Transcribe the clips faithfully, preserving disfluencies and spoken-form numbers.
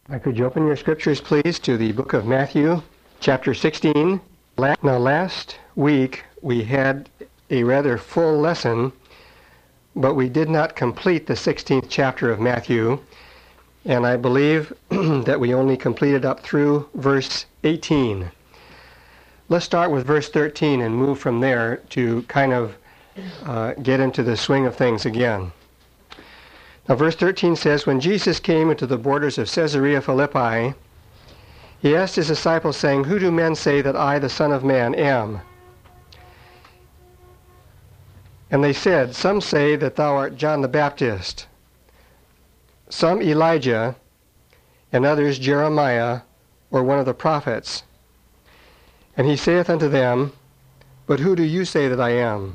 Could you open your scriptures, please, to the book of Matthew, chapter sixteen. Now, last week we had a rather full lesson, but we did not complete the sixteenth chapter of Matthew, and I believe that we only completed up through verse eighteen. Let's start with verse thirteen and move from there to kind of uh, get into the swing of things again. Now, verse thirteen says, "When Jesus came into the borders of Caesarea Philippi, he asked his disciples, saying, 'Who do men say that I, the Son of Man, am?' And they said, 'Some say that thou art John the Baptist, some Elijah, and others Jeremiah, or one of the prophets.' And he saith unto them, 'But who do you say that I am?'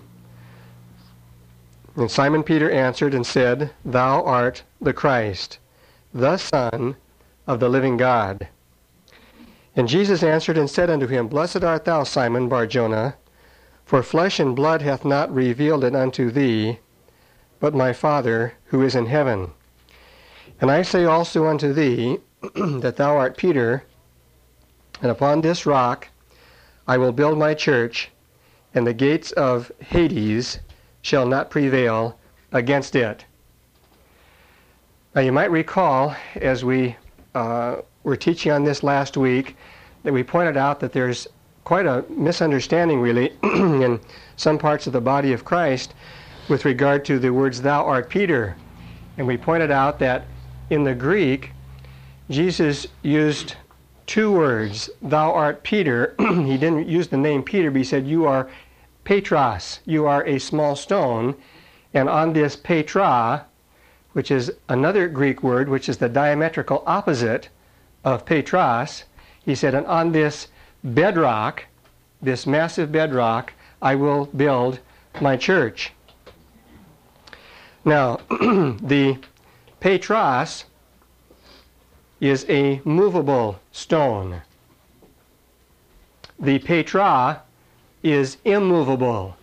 And Simon Peter answered and said, 'Thou art the Christ, the Son of the living God.' And Jesus answered and said unto him, 'Blessed art thou, Simon Bar-Jonah, for flesh and blood hath not revealed it unto thee, but my Father who is in heaven. And I say also unto thee, that thou art Peter, and upon this rock I will build my church, and the gates of Hades shall not prevail against it.'" Now, you might recall, as we uh, were teaching on this last week, that we pointed out that there's quite a misunderstanding, really, in some parts of the body of Christ with regard to the words, "Thou art Peter." And we pointed out that in the Greek, Jesus used two words, "Thou art Peter." He didn't use the name Peter, but he said, "You are Petros, you are a small stone, and on this Petra," which is another Greek word, which is the diametrical opposite of Petros, he said, "And on this bedrock, this massive bedrock, I will build my church." Now, the Petros is a movable stone. The Petra is immovable.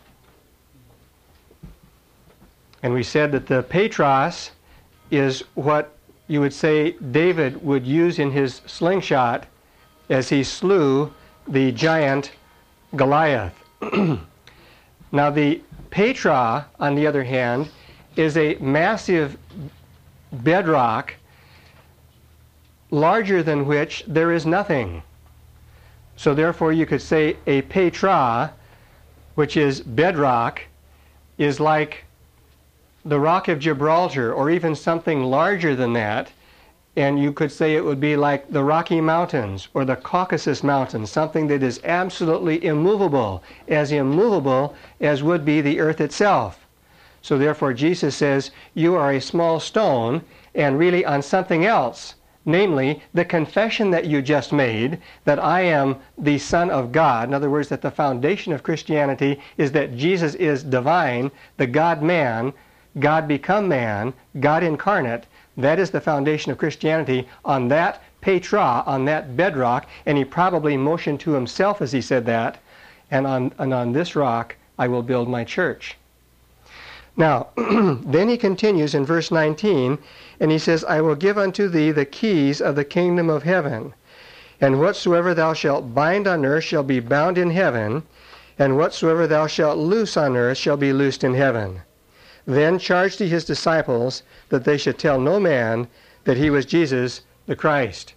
And we said that the Petros is what you would say David would use in his slingshot as he slew the giant Goliath. Now, the Petra, on the other hand, is a massive bedrock larger than which there is nothing. So therefore you could say a Petra, which is bedrock, is like the Rock of Gibraltar, or even something larger than that, and you could say it would be like the Rocky Mountains or the Caucasus Mountains, something that is absolutely immovable, as immovable as would be the earth itself. So therefore Jesus says, you are a small stone, and really on something else, namely the confession that you just made, that I am the Son of God. In other words, that the foundation of Christianity is that Jesus is divine, the God-man, God become man, God incarnate. That is the foundation of Christianity. On that Petra, on that bedrock, and he probably motioned to himself as he said that, and on, and on this rock I will build my church. Now, then he continues in verse nineteen, and he says, "I will give unto thee the keys of the kingdom of heaven. And whatsoever thou shalt bind on earth shall be bound in heaven, and whatsoever thou shalt loose on earth shall be loosed in heaven." Then charged he his disciples that they should tell no man that he was Jesus the Christ.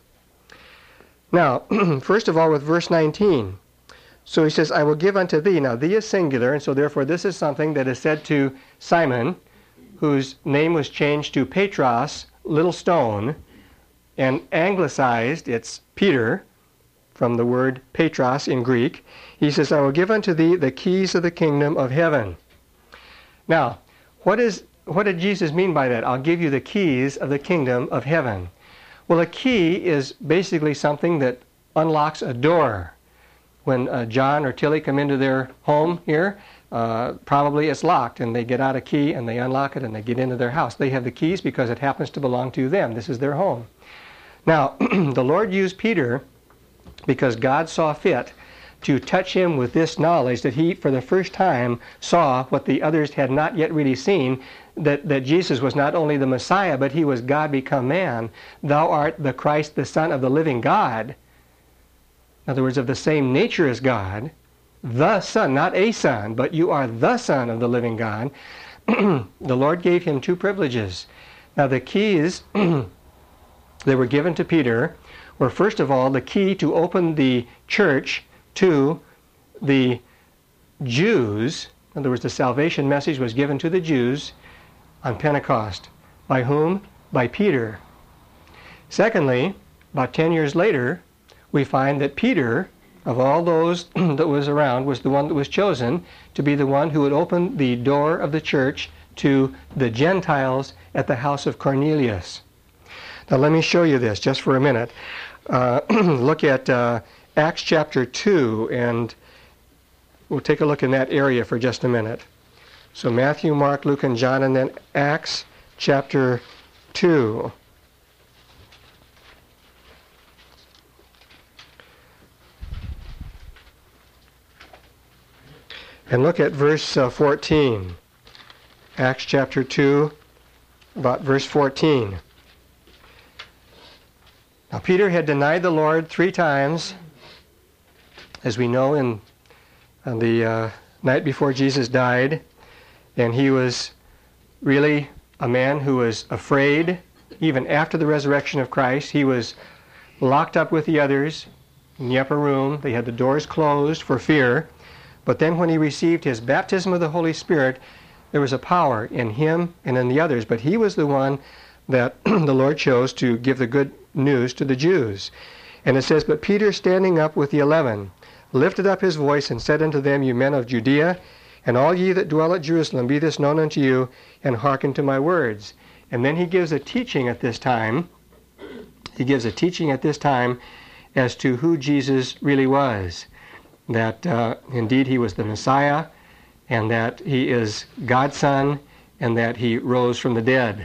Now, first of all with verse nineteen. So he says, "I will give unto thee." Now, thee is singular, and so therefore this is something that is said to Simon, whose name was changed to Petros, little stone, and anglicized, it's Peter, from the word Petros in Greek. He says, "I will give unto thee the keys of the kingdom of heaven." Now, what is what did Jesus mean by that? "I'll give you the keys of the kingdom of heaven." Well, a key is basically something that unlocks a door. When uh, John or Tilly come into their home here, uh, probably it's locked, and they get out a key and they unlock it and they get into their house. They have the keys because it happens to belong to them. This is their home. Now, the Lord used Peter because God saw fit to touch him with this knowledge, that he, for the first time, saw what the others had not yet really seen, that, that Jesus was not only the Messiah, but he was God become man. Thou art the Christ, the Son of the living God. In other words, of the same nature as God. The Son, not a son, but you are the Son of the living God. The Lord gave him two privileges. Now the keys that were given to Peter were, first of all, the key to open the church to the Jews. In other words, the salvation message was given to the Jews on Pentecost. By whom? By Peter. Secondly, about ten years later, we find that Peter, of all those that was around, was the one that was chosen to be the one who would open the door of the church to the Gentiles at the house of Cornelius. Now let me show you this just for a minute. Uh, look at uh, Acts chapter two, and we'll take a look in that area for just a minute. So Matthew, Mark, Luke, and John, and then Acts chapter two. And look at verse uh, fourteen. Acts chapter two, about verse fourteen. Now Peter had denied the Lord three times, as we know, in on the uh, night before Jesus died. And he was really a man who was afraid. Even after the resurrection of Christ, he was locked up with the others in the upper room. They had the doors closed for fear. But then when he received his baptism of the Holy Spirit, there was a power in him and in the others. But he was the one that the Lord chose to give the good news to the Jews. And it says, But Peter, standing up with the eleven, lifted up his voice and said unto them, You men of Judea, and all ye that dwell at Jerusalem, be this known unto you, and hearken to my words. And then he gives a teaching at this time. He gives a teaching at this time as to who Jesus really was. That uh, indeed he was the Messiah, and that he is God's Son, and that he rose from the dead.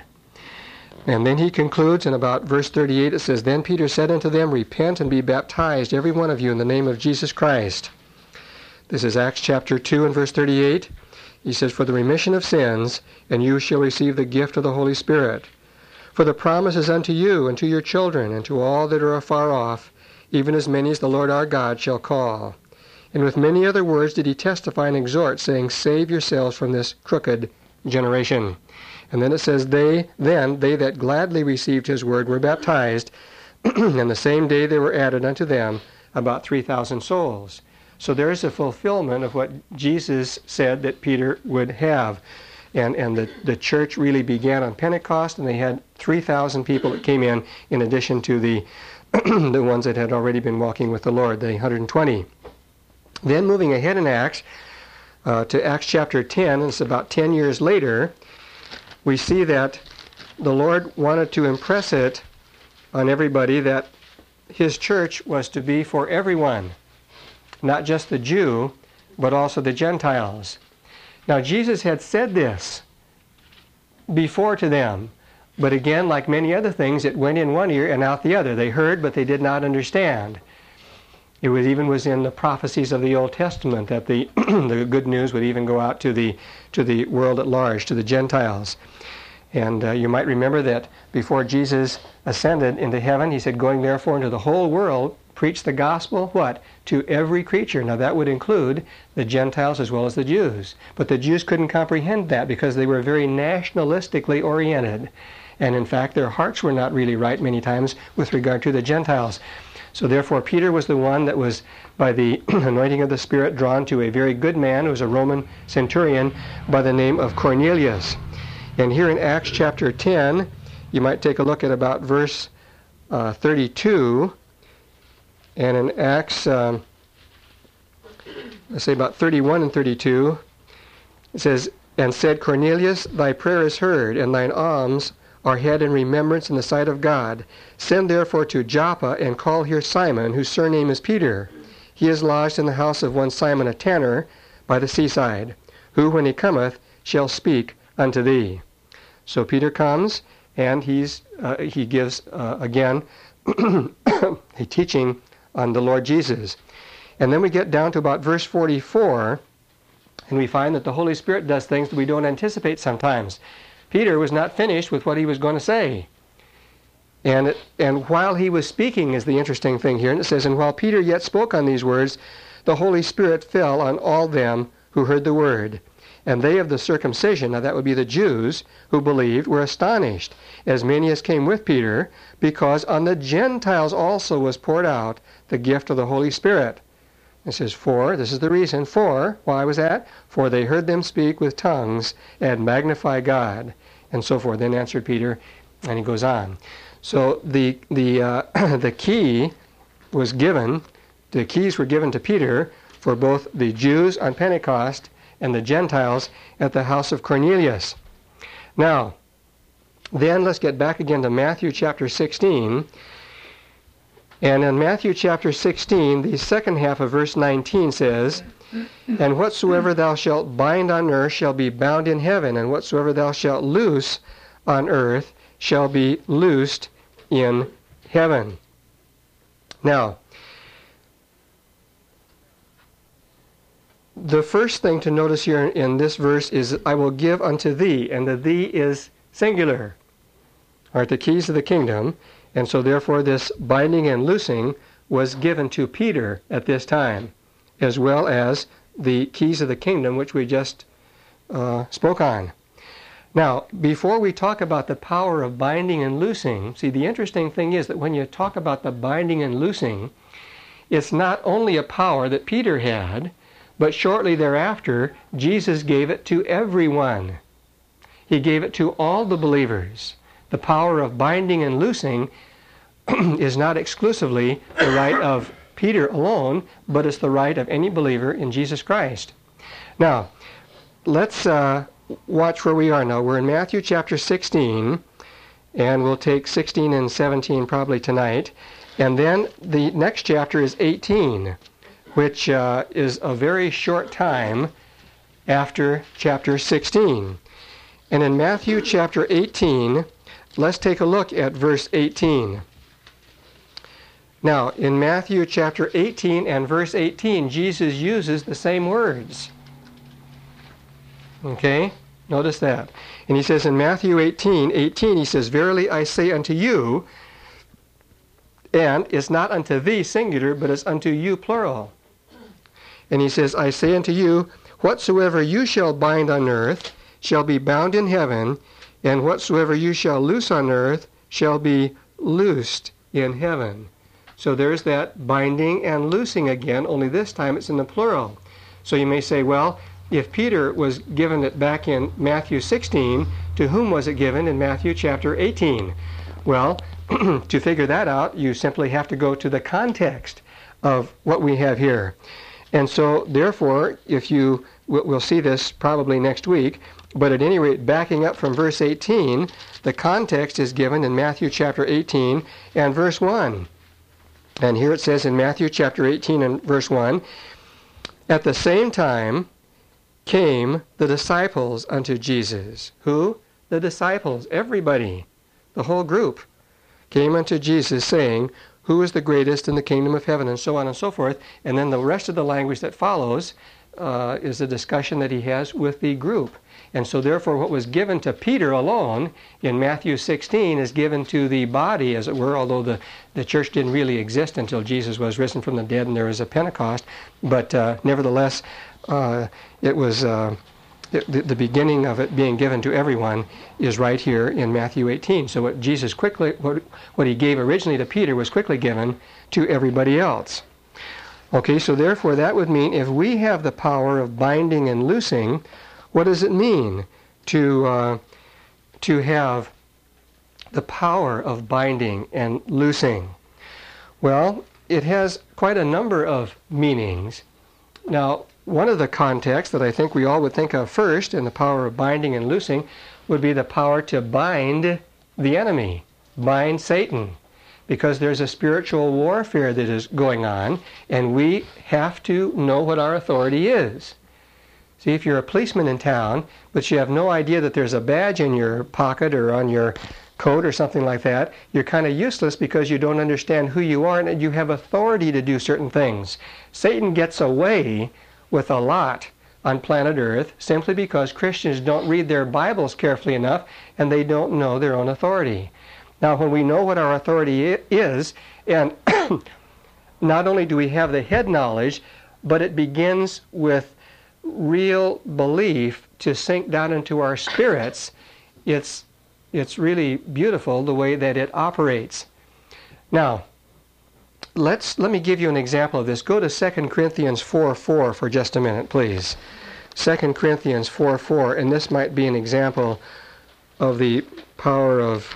And then he concludes in about verse thirty-eight. It says, Then Peter said unto them, Repent and be baptized, every one of you, in the name of Jesus Christ. This is Acts chapter two and verse thirty-eight. He says, For the remission of sins, and you shall receive the gift of the Holy Spirit. For the promise is unto you, and to your children, and to all that are afar off, even as many as the Lord our God shall call. And with many other words did he testify and exhort, saying, Save yourselves from this crooked generation. And then it says, They then, they that gladly received his word were baptized, and the same day there were added unto them about three thousand souls. So there is a fulfillment of what Jesus said that Peter would have. And, and the, the church really began on Pentecost, and they had three thousand people that came in, in addition to the, the ones that had already been walking with the Lord, the one hundred twenty. Then moving ahead in Acts, uh, to Acts chapter ten, and it's about ten years later, we see that the Lord wanted to impress it on everybody that his church was to be for everyone, not just the Jew, but also the Gentiles. Now Jesus had said this before to them, but again, like many other things, it went in one ear and out the other. They heard, but they did not understand. It was even was in the prophecies of the Old Testament that the the good news would even go out to the to the world at large, to the Gentiles. And uh, you might remember that before Jesus ascended into heaven, he said, Going therefore into the whole world, preach the gospel, what? To every creature. Now that would include the Gentiles as well as the Jews. But the Jews couldn't comprehend that because they were very nationalistically oriented. And in fact, their hearts were not really right many times with regard to the Gentiles. So therefore, Peter was the one that was, by the anointing of the Spirit, drawn to a very good man who was a Roman centurion by the name of Cornelius. And here in Acts chapter ten, you might take a look at about verse uh, thirty-two. And in Acts, um, let's say about thirty-one and thirty-two, it says, And said Cornelius, Thy prayer is heard, and thine alms are had in remembrance in the sight of God. Send therefore to Joppa, and call here Simon, whose surname is Peter. He is lodged in the house of one Simon a tanner by the seaside, who, when he cometh, shall speak unto thee. So Peter comes, and he's uh, he gives, uh, again, a teaching on the Lord Jesus. And then we get down to about verse forty-four, and we find that the Holy Spirit does things that we don't anticipate sometimes. Peter was not finished with what he was going to say. And, it, and while he was speaking is the interesting thing here. And it says, and while Peter yet spoke on these words, the Holy Spirit fell on all them who heard the word. And they of the circumcision, now that would be the Jews who believed, were astonished, as many as came with Peter, because on the Gentiles also was poured out the gift of the Holy Spirit. It says, for, this is the reason, for, why was that? For they heard them speak with tongues and magnify God, and so forth. Then answered Peter, and he goes on. So the, the, uh, the key was given, the keys were given to Peter for both the Jews on Pentecost and the Gentiles at the house of Cornelius. Now, then let's get back again to Matthew chapter sixteen. And in Matthew chapter sixteen, the second half of verse nineteen says, and whatsoever thou shalt bind on earth shall be bound in heaven, and whatsoever thou shalt loose on earth shall be loosed in heaven. Now, the first thing to notice here in this verse is, I will give unto thee, and the thee is singular, are the keys of the kingdom, and so therefore this binding and loosing was given to Peter at this time, as well as the keys of the kingdom, which we just uh, spoke on. Now, before we talk about the power of binding and loosing, see, the interesting thing is that when you talk about the binding and loosing, it's not only a power that Peter had, but shortly thereafter, Jesus gave it to everyone. He gave it to all the believers. The power of binding and loosing is not exclusively the right of Peter alone, but it's the right of any believer in Jesus Christ. Now, let's uh, watch where we are now. We're in Matthew chapter sixteen, and we'll take sixteen and seventeen probably tonight. And then the next chapter is eighteen, which uh, is a very short time after chapter sixteen. And in Matthew chapter eighteen, let's take a look at verse eighteen. Now, in Matthew chapter eighteen and verse eighteen, Jesus uses the same words. Okay? Notice that. And he says in Matthew eighteen, eighteen, he says, verily I say unto you, and it's not unto thee singular, but it's unto you plural. And he says, I say unto you, whatsoever you shall bind on earth shall be bound in heaven, and whatsoever you shall loose on earth shall be loosed in heaven. So there's that binding and loosing again, only this time it's in the plural. So you may say, well, if Peter was given it back in Matthew sixteen, to whom was it given in Matthew chapter eighteen? Well, to figure that out, you simply have to go to the context of what we have here. And so, therefore, if you, we'll see this probably next week, but at any rate, backing up from verse eighteen, the context is given in Matthew chapter eighteen and verse one. And here it says in Matthew chapter eighteen and verse one, at the same time came the disciples unto Jesus. Who? The disciples, everybody, the whole group, came unto Jesus saying, who is the greatest in the kingdom of heaven, and so on and so forth. And then the rest of the language that follows uh, is a discussion that he has with the group. And so therefore what was given to Peter alone in Matthew sixteen is given to the body, as it were, although the, the church didn't really exist until Jesus was risen from the dead and there was a Pentecost. But uh, nevertheless, uh, it was uh, the, the beginning of it being given to everyone is right here in Matthew eighteen. So what Jesus quickly, what, what he gave originally to Peter was quickly given to everybody else. Okay, so therefore that would mean if we have the power of binding and loosing, what does it mean to uh, to have the power of binding and loosing? Well, it has quite a number of meanings. Now, one of the contexts that I think we all would think of first in the power of binding and loosing would be the power to bind the enemy, bind Satan, because there's a spiritual warfare that is going on, and we have to know what our authority is. See, if you're a policeman in town, but you have no idea that there's a badge in your pocket or on your coat or something like that, you're kind of useless because you don't understand who you are and you have authority to do certain things. Satan gets away with a lot on planet Earth simply because Christians don't read their Bibles carefully enough and they don't know their own authority. Now, when we know what our authority is, and not only do we have the head knowledge, but it begins with real belief to sink down into our spirits, it's, it's really beautiful the way that it operates. Now, let's, let me give you an example of this. Go to Second Corinthians four four for just a minute, please. Second Corinthians four four, and this might be an example of the power of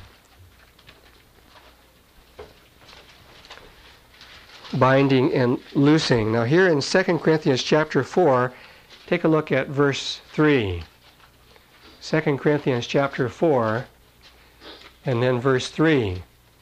binding and loosing. Now here in Second Corinthians chapter four, take a look at verse three. Second Corinthians chapter four, and then verse three.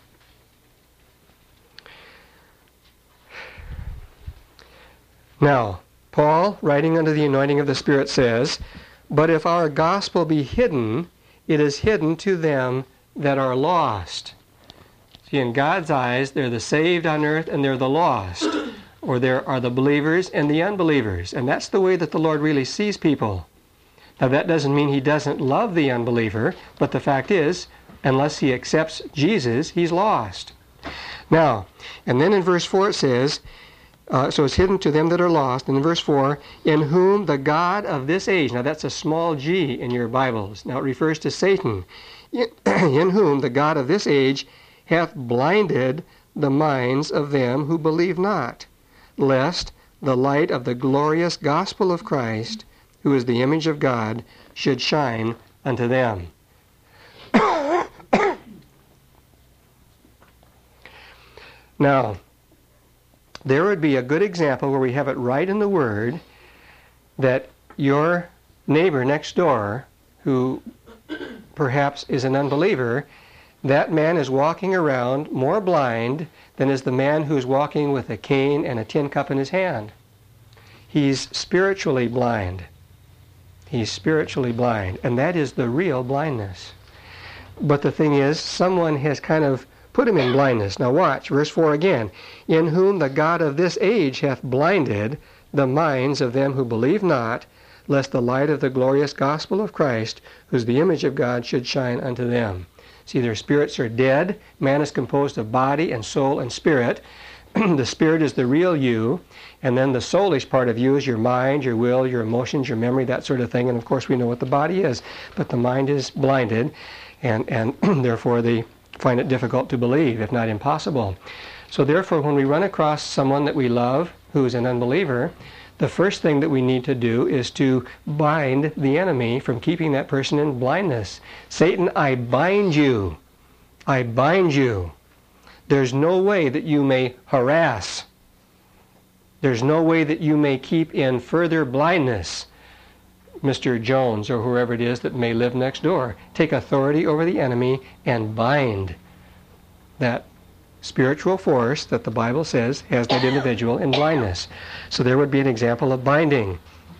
Now, Paul, writing under the anointing of the Spirit, says, "But if our gospel be hidden, it is hidden to them that are lost." See, in God's eyes, they're the saved on earth and they're the lost. Or there are the believers and the unbelievers. And that's the way that the Lord really sees people. Now, that doesn't mean he doesn't love the unbeliever, but the fact is, unless he accepts Jesus, he's lost. Now, and then in verse four it says, Uh, so it's hidden to them that are lost. And in verse four, in whom the God of this age, now that's a small g in your Bibles. Now it refers to Satan. In, in whom the God of this age hath blinded the minds of them who believe not, lest the light of the glorious gospel of Christ, who is the image of God, should shine unto them. Now, there would be a good example where we have it right in the Word that your neighbor next door, who perhaps is an unbeliever, that man is walking around more blind than is the man who's walking with a cane and a tin cup in his hand. He's spiritually blind. He's spiritually blind, and that is the real blindness. But the thing is, someone has kind of put him in blindness. Now watch, verse four again. In whom the God of this age hath blinded the minds of them who believe not, lest the light of the glorious gospel of Christ, who's the image of God, should shine unto them. See, their spirits are dead. Man is composed of body and soul and spirit. The spirit is the real you, and then the soulish part of you is your mind, your will, your emotions, your memory, that sort of thing. And of course we know what the body is, but the mind is blinded, and, and therefore they find it difficult to believe, if not impossible. So therefore, when we run across someone that we love who is an unbeliever, the first thing that we need to do is to bind the enemy from keeping that person in blindness. Satan, I bind you. I bind you. There's no way that you may harass. There's no way that you may keep in further blindness Mister Jones or whoever it is that may live next door. Take authority over the enemy and bind that spiritual force that the Bible says has that individual in blindness. So there would be an example of binding.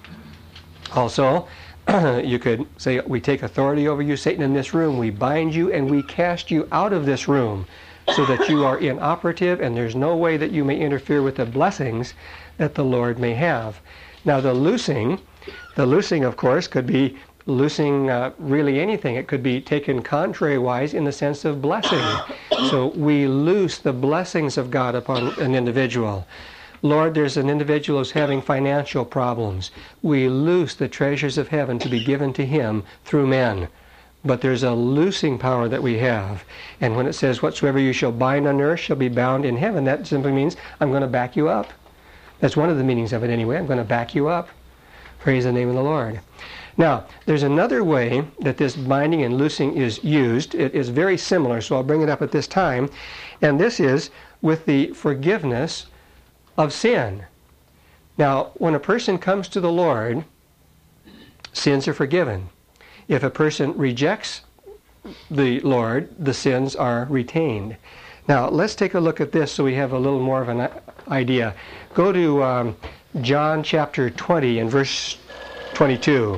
Also, you could say, we take authority over you, Satan, in this room. We bind you and we cast you out of this room so that you are inoperative and there's no way that you may interfere with the blessings that the Lord may have. Now the loosing, the loosing, of course, could be loosing uh, really anything. It could be taken contrary-wise in the sense of blessing. So we loose the blessings of God upon an individual. Lord, there's an individual who's having financial problems. We loose the treasures of heaven to be given to him through men. But there's a loosing power that we have. And when it says, whatsoever you shall bind on earth shall be bound in heaven, that simply means I'm going to back you up. That's one of the meanings of it anyway. I'm going to back you up. Praise the name of the Lord. Now, there's another way that this binding and loosing is used. It is very similar, so I'll bring it up at this time. And this is with the forgiveness of sin. Now, when a person comes to the Lord, sins are forgiven. If a person rejects the Lord, the sins are retained. Now, let's take a look at this so we have a little more of an idea. Go to um, John chapter twenty and verse twenty-two.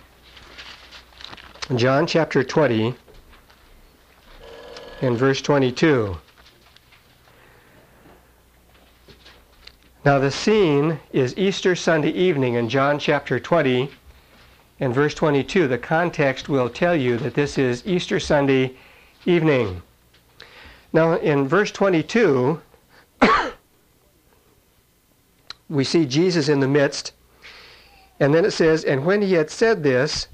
John chapter twenty and verse twenty-two. Now the scene is Easter Sunday evening in John chapter twenty and verse twenty-two. The context will tell you that this is Easter Sunday evening. Now in verse twenty-two, we see Jesus in the midst, and then it says, and when he had said this,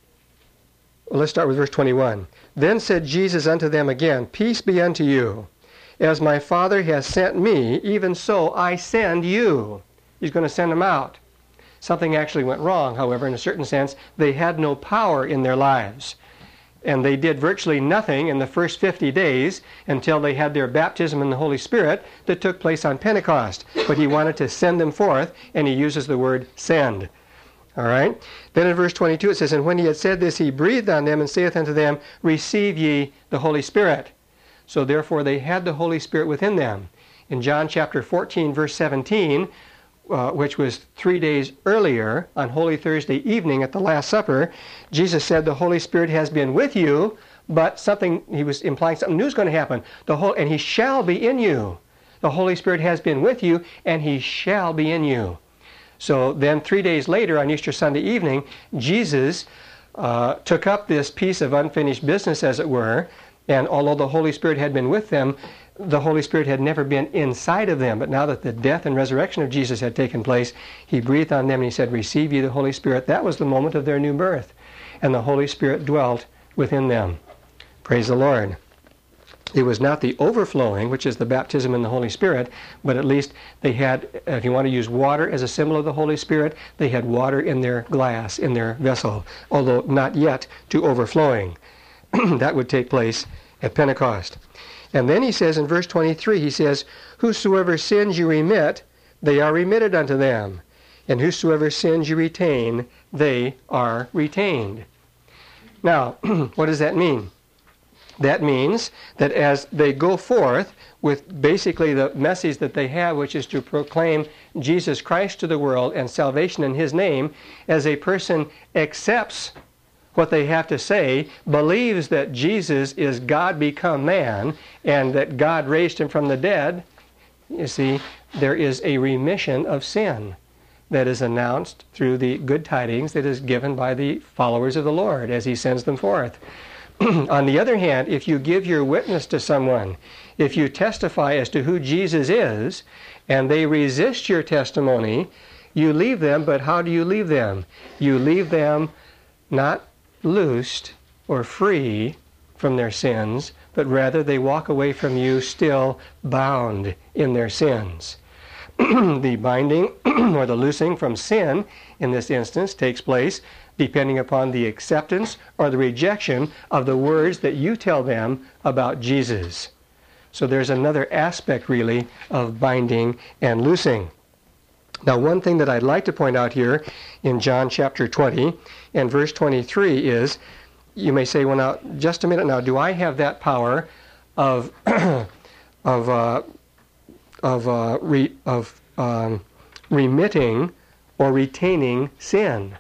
well, let's start with verse twenty-one. Then said Jesus unto them again, Peace be unto you. As my Father has sent me, even so I send you. He's going to send them out. Something actually went wrong, however, in a certain sense. They had no power in their lives. And they did virtually nothing in the first fifty days until they had their baptism in the Holy Spirit that took place on Pentecost. But he wanted to send them forth, and he uses the word send. All right? Then in verse twenty-two it says, And when he had said this, he breathed on them and saith unto them, Receive ye the Holy Spirit. So therefore they had the Holy Spirit within them. In John chapter fourteen, verse seventeen, uh, which was three days earlier, on Holy Thursday evening at the Last Supper, Jesus said, The Holy Spirit has been with you, but something, he was implying something new is going to happen. The whole, and he shall be in you. The Holy Spirit has been with you, and he shall be in you. So then three days later, on Easter Sunday evening, Jesus uh, took up this piece of unfinished business, as it were, and although the Holy Spirit had been with them, the Holy Spirit had never been inside of them. But now that the death and resurrection of Jesus had taken place, he breathed on them and he said, Receive ye the Holy Spirit. That was the moment of their new birth. And the Holy Spirit dwelt within them. Praise the Lord. It was not the overflowing, which is the baptism in the Holy Spirit, but at least they had, if you want to use water as a symbol of the Holy Spirit, they had water in their glass, in their vessel, although not yet to overflowing. That would take place at Pentecost. And then he says in verse twenty-three, he says, Whosoever sins you remit, they are remitted unto them. And whosoever sins you retain, they are retained. Now, what does that mean? That means that as they go forth with basically the message that they have, which is to proclaim Jesus Christ to the world and salvation in his name, as a person accepts what they have to say, believes that Jesus is God become man, and that God raised him from the dead, you see, there is a remission of sin that is announced through the good tidings that is given by the followers of the Lord as he sends them forth. On the other hand, if you give your witness to someone, if you testify as to who Jesus is, and they resist your testimony, you leave them, but how do you leave them? You leave them not loosed or free from their sins, but rather they walk away from you still bound in their sins. The binding or the loosing from sin in this instance takes place depending upon the acceptance or the rejection of the words that you tell them about Jesus. So there's another aspect really of binding and loosing. Now, one thing that I'd like to point out here in John chapter twenty and verse twenty-three is, you may say, well now, just a minute now, do I have that power of of uh, of uh, re, of um, remitting or retaining sin?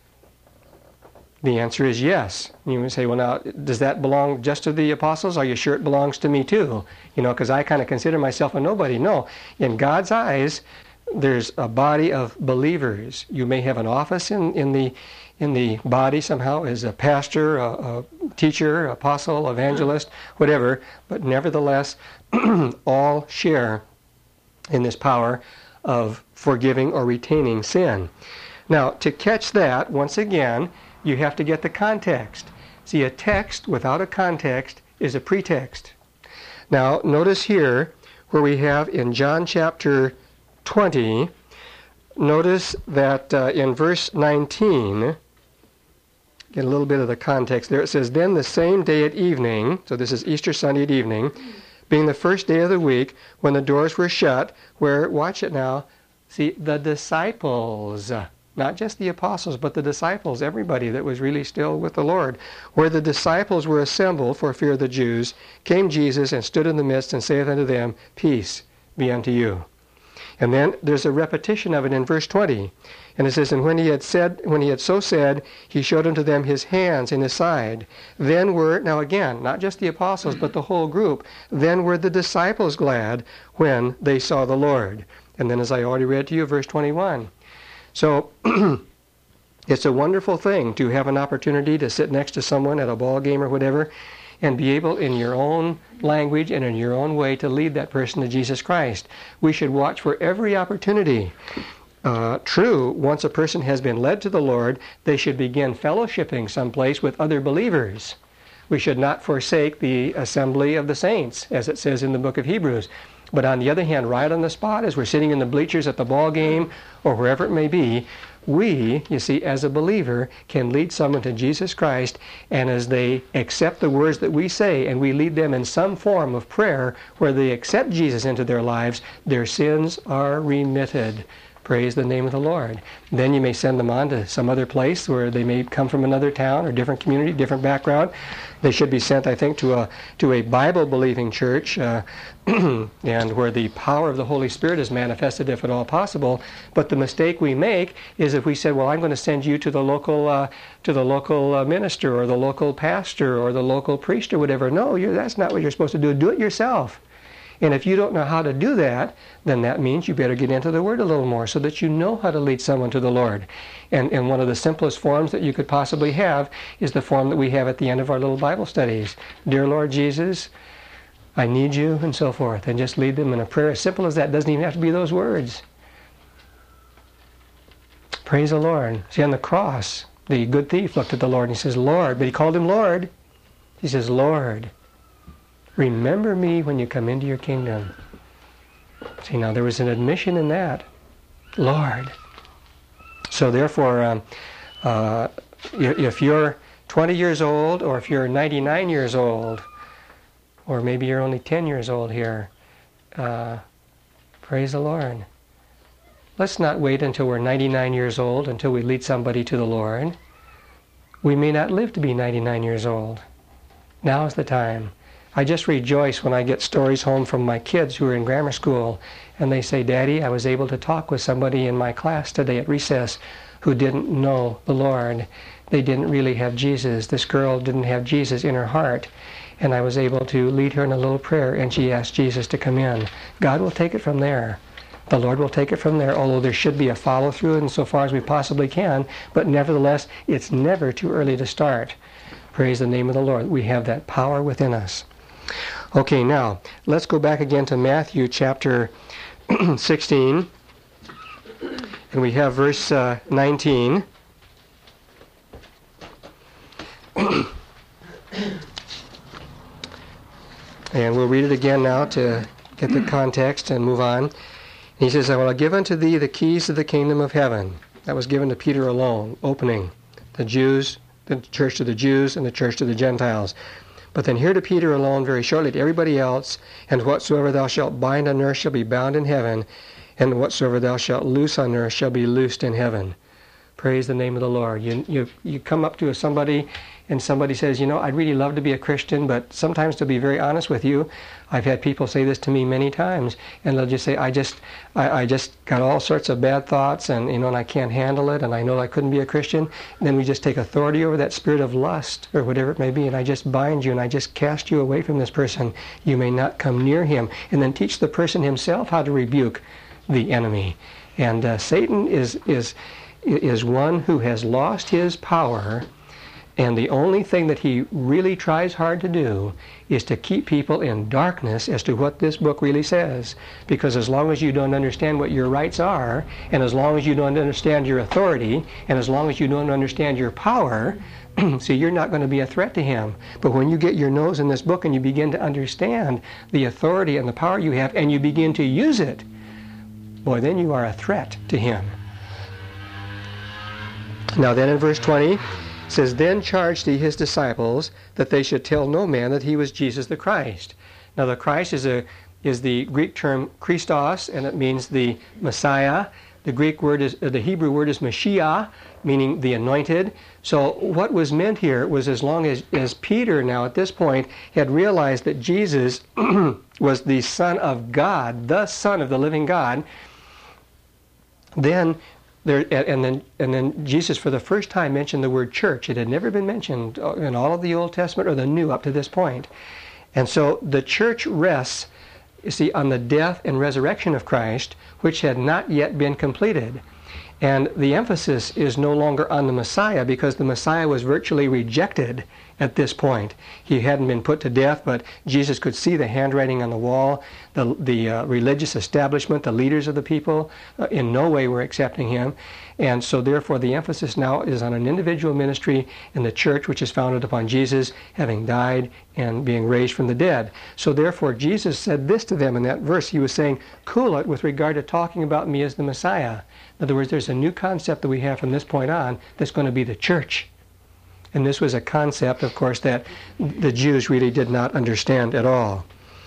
The answer is yes. You may say, well now, does that belong just to the apostles? Are you sure it belongs to me too? You know, because I kind of consider myself a nobody. No. In God's eyes, there's a body of believers. You may have an office in, in the in the body somehow as a pastor, a, a teacher, apostle, evangelist, whatever, but nevertheless, all share in this power of forgiving or retaining sin. Now, to catch that, once again, you have to get the context. See, a text without a context is a pretext. Now, notice here where we have in John chapter twenty, notice that uh, in verse nineteen, get a little bit of the context there. It says, Then the same day at evening, so this is Easter Sunday at evening, being the first day of the week, when the doors were shut, where, watch it now, see, the disciples, not just the apostles, but the disciples, everybody that was really still with the Lord, where the disciples were assembled for fear of the Jews, came Jesus and stood in the midst and saith unto them, Peace be unto you. And then there's a repetition of it in verse twenty. And it says, And when he had said, when he had so said, he showed unto them his hands and his side. Then were, now again, not just the apostles, but the whole group, then were the disciples glad when they saw the Lord. And then as I already read to you, verse twenty-one. So it's a wonderful thing to have an opportunity to sit next to someone at a ball game or whatever and be able in your own language and in your own way to lead that person to Jesus Christ. We should watch for every opportunity. Uh, true, once a person has been led to the Lord, they should begin fellowshipping someplace with other believers. We should not forsake the assembly of the saints, as it says in the book of Hebrews. But on the other hand, right on the spot, as we're sitting in the bleachers at the ball game or wherever it may be, we, you see, as a believer, can lead someone to Jesus Christ, and as they accept the words that we say, and we lead them in some form of prayer where they accept Jesus into their lives, their sins are remitted. Praise the name of the Lord. Then you may send them on to some other place where they may come from another town or different community, different background. They should be sent, I think, to a to a Bible-believing church, uh, and where the power of the Holy Spirit is manifested, if at all possible. But the mistake we make is if we say, "Well, I'm going to send you to the local uh, to the local uh, minister or the local pastor or the local priest or whatever." No, you're, that's not what you're supposed to do. Do it yourself. And if you don't know how to do that, then that means you better get into the Word a little more so that you know how to lead someone to the Lord. And, and one of the simplest forms that you could possibly have is the form that we have at the end of our little Bible studies. Dear Lord Jesus, I need you, and so forth. And just lead them in a prayer as simple as that. It doesn't even have to be those words. Praise the Lord. See, on the cross, the good thief looked at the Lord and he says, Lord. But he called him Lord. He says, Lord, remember me when you come into your kingdom. See, now there was an admission in that. Lord. So therefore, um, uh, if you're twenty years old, or if you're ninety-nine years old, or maybe you're only ten years old here, uh, praise the Lord. Let's not wait until we're ninety-nine years old until we lead somebody to the Lord. We may not live to be ninety-nine years old. Now is the time. I just rejoice when I get stories home from my kids who are in grammar school, and they say, Daddy, I was able to talk with somebody in my class today at recess who didn't know the Lord. They didn't really have Jesus. This girl didn't have Jesus in her heart, and I was able to lead her in a little prayer, and she asked Jesus to come in. God will take it from there. The Lord will take it from there, although there should be a follow-through insofar as we possibly can, but nevertheless, it's never too early to start. Praise the name of the Lord. We have that power within us. Okay, now, let's go back again to Matthew chapter sixteen, and we have verse uh, nineteen. And we'll read it again now to get the context and move on. He says, I will give unto thee the keys of the kingdom of heaven. That was given to Peter alone, opening the Jews, the church to the Jews, and the church to the Gentiles. But then here to Peter alone, very shortly to everybody else, and whatsoever thou shalt bind on earth shall be bound in heaven, and whatsoever thou shalt loose on earth shall be loosed in heaven. Praise the name of the Lord. You you you come up to somebody, and somebody says, you know, I'd really love to be a Christian, but sometimes, to be very honest with you, I've had people say this to me many times, and they'll just say, I just I, I just got all sorts of bad thoughts, and you know, and I can't handle it, and I know I couldn't be a Christian. And then we just take authority over that spirit of lust, or whatever it may be, and I just bind you, and I just cast you away from this person. You may not come near him. And then teach the person himself how to rebuke the enemy. And uh, Satan is is is one who has lost his power, and the only thing that he really tries hard to do is to keep people in darkness as to what this book really says. Because as long as you don't understand what your rights are, and as long as you don't understand your authority, and as long as you don't understand your power, see, you're not going to be a threat to him. But when you get your nose in this book and you begin to understand the authority and the power you have, and you begin to use it, boy, then you are a threat to him. Now then in verse twenty, it says, Then charged he his disciples that they should tell no man that he was Jesus the Christ. Now the Christ is a is the Greek term Christos, and it means the Messiah. The Greek word is, uh, the Hebrew word is Mashiach, meaning the anointed. So what was meant here was, as long as, as Peter now at this point had realized that Jesus was the Son of God, the Son of the living God, then There, and then and then Jesus for the first time mentioned the word church. It had never been mentioned in all of the Old Testament or the New up to this point. And so the church rests you see, on the death and resurrection of Christ, which had not yet been completed. And the emphasis is no longer on the Messiah, because the Messiah was virtually rejected at this point. He hadn't been put to death, but Jesus could see the handwriting on the wall. The, the uh, religious establishment, the leaders of the people, uh, in no way were accepting him. And so therefore the emphasis now is on an individual ministry in the church, which is founded upon Jesus having died and being raised from the dead. So therefore Jesus said this to them in that verse. He was saying, cool it with regard to talking about me as the Messiah. In other words, there's a new concept that we have from this point on that's going to be the church. And this was a concept, of course, that the Jews really did not understand at all.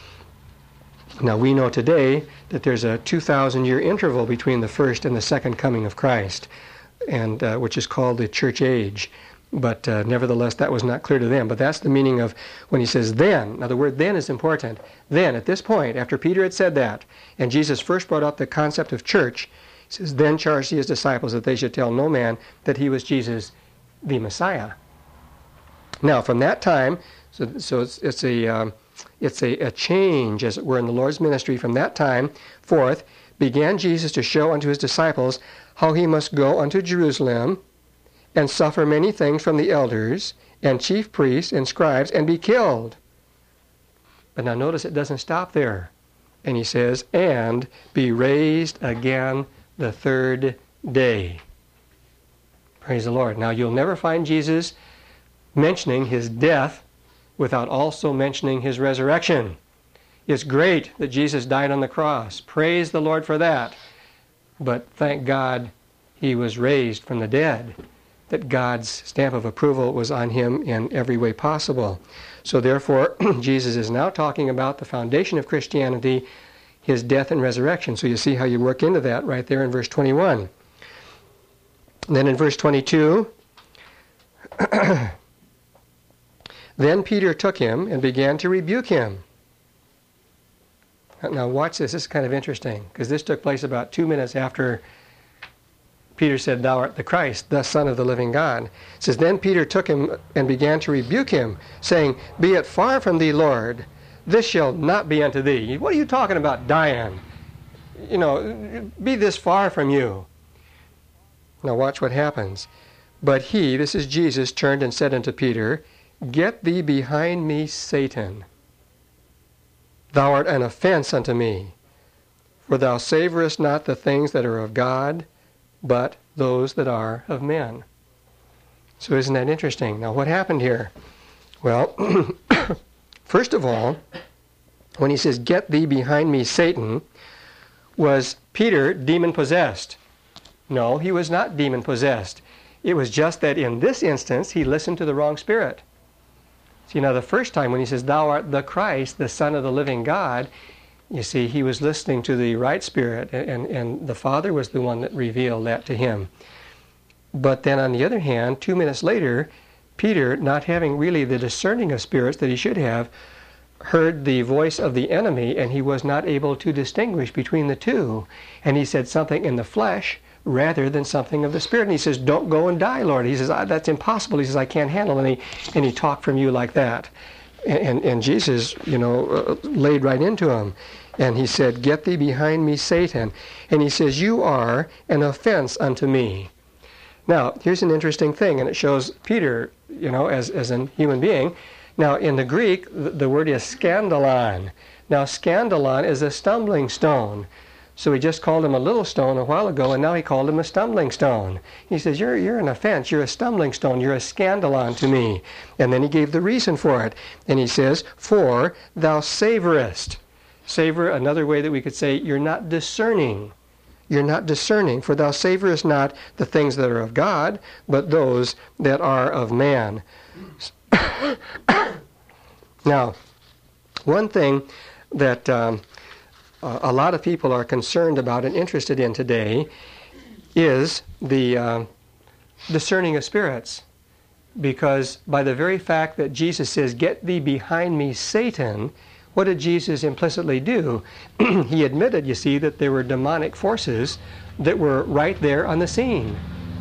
Now we know today that there's a two thousand year interval between the first and the second coming of Christ, and uh, which is called the church age. But uh, nevertheless, that was not clear to them. But that's the meaning of when he says then. Now the word then is important. Then, at this point, after Peter had said that, and Jesus first brought up the concept of church, he says, then charged he his disciples that they should tell no man that he was Jesus the Messiah. Now, from that time, so, so it's, it's, a, um, it's a, a change, as it were, in the Lord's ministry. From that time forth began Jesus to show unto his disciples how he must go unto Jerusalem and suffer many things from the elders and chief priests and scribes and be killed. But now notice it doesn't stop there. And he says, and be raised again the third day. Praise the Lord. Now you'll never find Jesus mentioning his death without also mentioning his resurrection. It's great that Jesus died on the cross. Praise the Lord for that. But thank God he was raised from the dead, that God's stamp of approval was on him in every way possible. So therefore, Jesus is now talking about the foundation of Christianity, his death and resurrection. So you see how you work into that right there in verse twenty-one. And then in verse twenty-two, then Peter took him and began to rebuke him. Now watch this. This is kind of interesting, because this took place about two minutes after Peter said, thou art the Christ, the Son of the living God. It says, then Peter took him and began to rebuke him, saying, be it far from thee, Lord, this shall not be unto thee. What are you talking about dying? You know, be this far from you. Now watch what happens. But he, this is Jesus, turned and said unto Peter, get thee behind me, Satan. Thou art an offense unto me, for thou savorest not the things that are of God, but those that are of men. So isn't that interesting? Now what happened here? Well, first of all, when he says, get thee behind me, Satan, was Peter demon-possessed? No, he was not demon-possessed. It was just that in this instance, he listened to the wrong spirit. See, now the first time when he says, thou art the Christ, the Son of the living God, you see, he was listening to the right spirit, and, and the Father was the one that revealed that to him. But then on the other hand, two minutes later, Peter, not having really the discerning of spirits that he should have, heard the voice of the enemy, and he was not able to distinguish between the two. And he said something in the flesh rather than something of the spirit. And he says, don't go and die, Lord. He says, that's impossible. He says, I can't handle it. And he, and he talked from you like that. And, and, and Jesus, you know, uh, laid right into him. And he said, get thee behind me, Satan. And he says, you are an offense unto me. Now, here's an interesting thing, and it shows Peter, you know, as, as a human being. Now, in the Greek, the, the word is scandalon. Now, scandalon is a stumbling stone. So he just called him a little stone a while ago, and now he called him a stumbling stone. He says, you're, you're an offense, you're a stumbling stone, you're a scandalon to me. And then he gave the reason for it. And he says, for thou savorest. Savor, another way that we could say, you're not discerning. You're not discerning, for thou savorest not the things that are of God, but those that are of man. Now, one thing that um, a lot of people are concerned about and interested in today is the uh, discerning of spirits. Because by the very fact that Jesus says, get thee behind me, Satan, what did Jesus implicitly do? He admitted, you see, that there were demonic forces that were right there on the scene.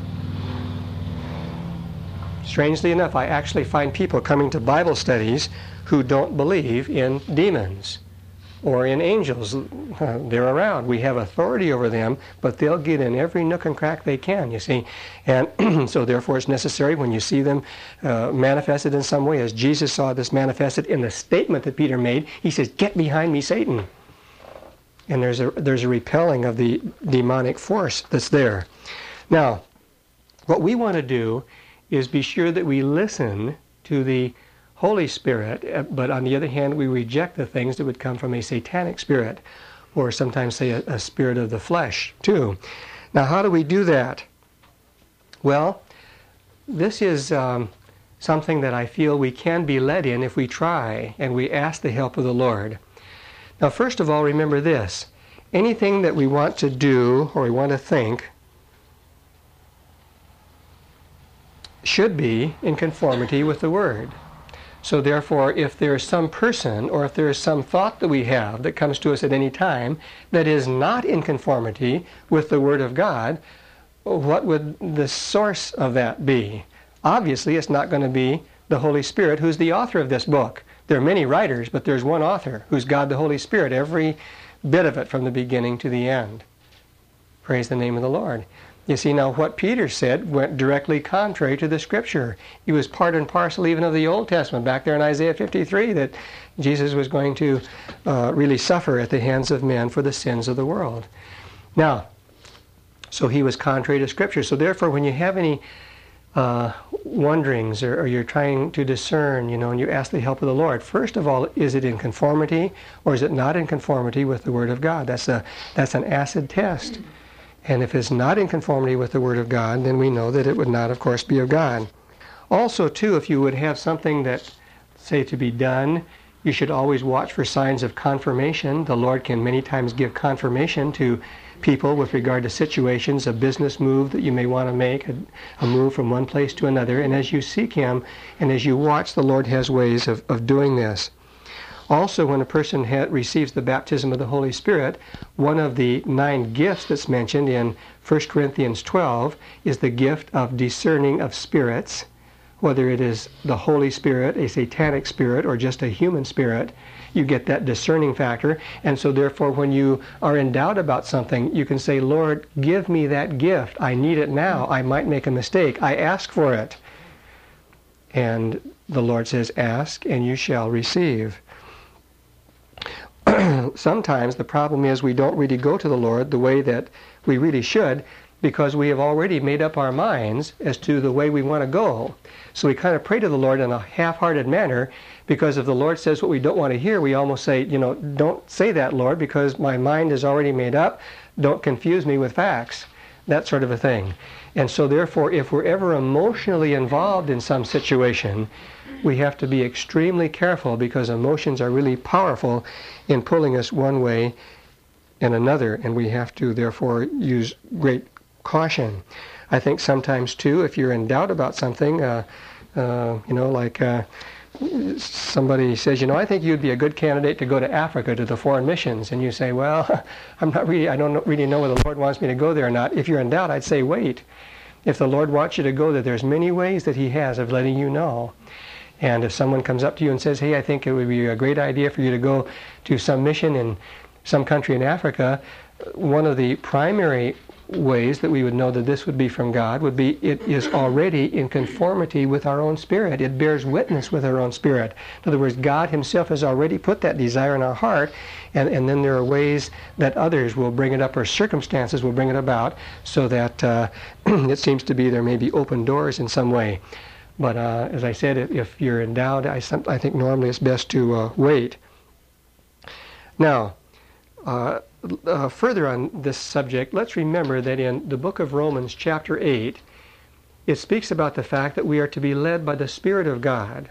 Strangely enough, I actually find people coming to Bible studies who don't believe in demons. or in angels. Uh, they're around. We have authority over them, but they'll get in every nook and crack they can, you see. And so therefore it's necessary when you see them uh, manifested in some way, as Jesus saw this manifested in the statement that Peter made. He says, "Get behind me, Satan." And there's a, there's a repelling of the demonic force that's there. Now, what we want to do is be sure that we listen to the Holy Spirit, but on the other hand, we reject the things that would come from a satanic spirit, or sometimes say a, a spirit of the flesh, too. Now, how do we do that? Well, this is um, something that I feel we can be led in if we try and we ask the help of the Lord. Now, first of all, remember this. Anything that we want to do or we want to think should be in conformity with the Word. So therefore, if there is some person or if there is some thought that we have that comes to us at any time that is not in conformity with the Word of God, what would the source of that be? Obviously, it's not going to be the Holy Spirit, who's the author of this book. There are many writers, but there's one author, who's God the Holy Spirit, every bit of it from the beginning to the end. Praise the name of the Lord. You see, now what Peter said went directly contrary to the Scripture. He was part and parcel even of the Old Testament, back there in Isaiah fifty-three, that Jesus was going to uh, really suffer at the hands of men for the sins of the world. Now, so he was contrary to Scripture. So therefore, when you have any uh, wonderings or, or you're trying to discern, you know, and you ask the help of the Lord, first of all, is it in conformity or is it not in conformity with the Word of God? That's a that's an acid test. And if it's not in conformity with the Word of God, then we know that it would not, of course, be of God. Also, too, if you would have something that, say, to be done, you should always watch for signs of confirmation. The Lord can many times give confirmation to people with regard to situations, a business move that you may want to make, a, a move from one place to another. And as you seek Him and as you watch, the Lord has ways of, of doing this. Also, when a person ha- receives the baptism of the Holy Spirit, one of the nine gifts that's mentioned in First Corinthians twelve is the gift of discerning of spirits, whether it is the Holy Spirit, a satanic spirit, or just a human spirit. You get that discerning factor. And so therefore, when you are in doubt about something, you can say, "Lord, give me that gift. I need it now. I might make a mistake. I ask for it." And the Lord says, "Ask, and you shall receive." Sometimes the problem is we don't really go to the Lord the way that we really should, because we have already made up our minds as to the way we want to go. So we kind of pray to the Lord in a half-hearted manner, because if the Lord says what we don't want to hear, we almost say, you know, "Don't say that, Lord, because my mind is already made up. Don't confuse me with facts." That sort of a thing. And so therefore, if we're ever emotionally involved in some situation, we have to be extremely careful, because emotions are really powerful in pulling us one way and another, and we have to therefore use great caution. I think sometimes too, if you're in doubt about something, uh, uh, you know, like uh, somebody says, you know, "I think you'd be a good candidate to go to Africa to the foreign missions," and you say, "Well, I'm not really, I don't really know whether the Lord wants me to go there or not." If you're in doubt, I'd say, wait. If the Lord wants you to go there, there's many ways that He has of letting you know. And if someone comes up to you and says, "Hey, I think it would be a great idea for you to go to some mission in some country in Africa," one of the primary ways that we would know that this would be from God would be it is already in conformity with our own spirit. It bears witness with our own spirit. In other words, God Himself has already put that desire in our heart, and, and then there are ways that others will bring it up, or circumstances will bring it about, so that uh, it seems to be there may be open doors in some way. But uh, as I said, if, if you're in doubt, I, I think normally it's best to uh, wait. Now, uh, uh, further on this subject, let's remember that in the book of Romans, chapter eight, it speaks about the fact that we are to be led by the Spirit of God.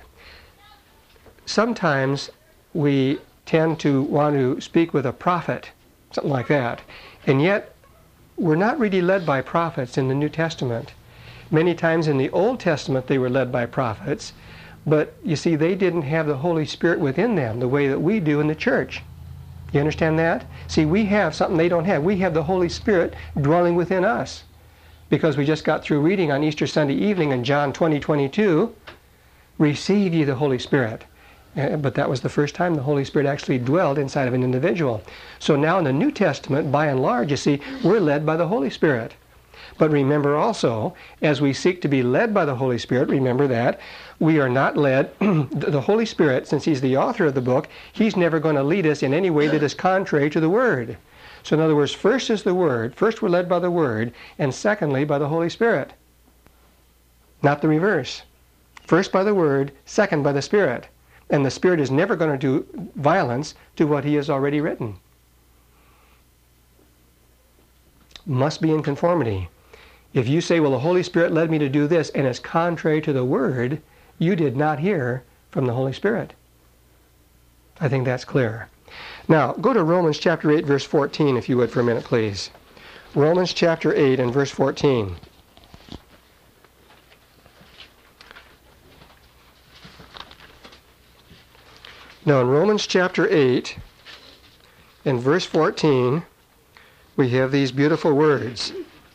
Sometimes we tend to want to speak with a prophet, something like that, and yet we're not really led by prophets in the New Testament. Many times in the Old Testament they were led by prophets, but you see, they didn't have the Holy Spirit within them the way that we do in the church. You understand that? See, we have something they don't have. We have the Holy Spirit dwelling within us, because we just got through reading on Easter Sunday evening in John twenty twenty-two, "Receive ye the Holy Spirit." Uh, But that was the first time the Holy Spirit actually dwelled inside of an individual. So now in the New Testament, by and large, you see, we're led by the Holy Spirit. But remember also, as we seek to be led by the Holy Spirit, remember that we are not led, the Holy Spirit, since He's the author of the book, He's never going to lead us in any way that is contrary to the Word. So in other words, first is the Word, first we're led by the Word, and secondly by the Holy Spirit. Not the reverse. First by the Word, second by the Spirit. And the Spirit is never going to do violence to what He has already written. Must be in conformity. If you say, well, the Holy Spirit led me to do this, and it's contrary to the Word, you did not hear from the Holy Spirit. I think that's clear. Now, go to Romans chapter eight, verse fourteen, if you would, for a minute, please. Romans chapter eight and verse fourteen. Now, in Romans chapter eight and verse fourteen, we have these beautiful words.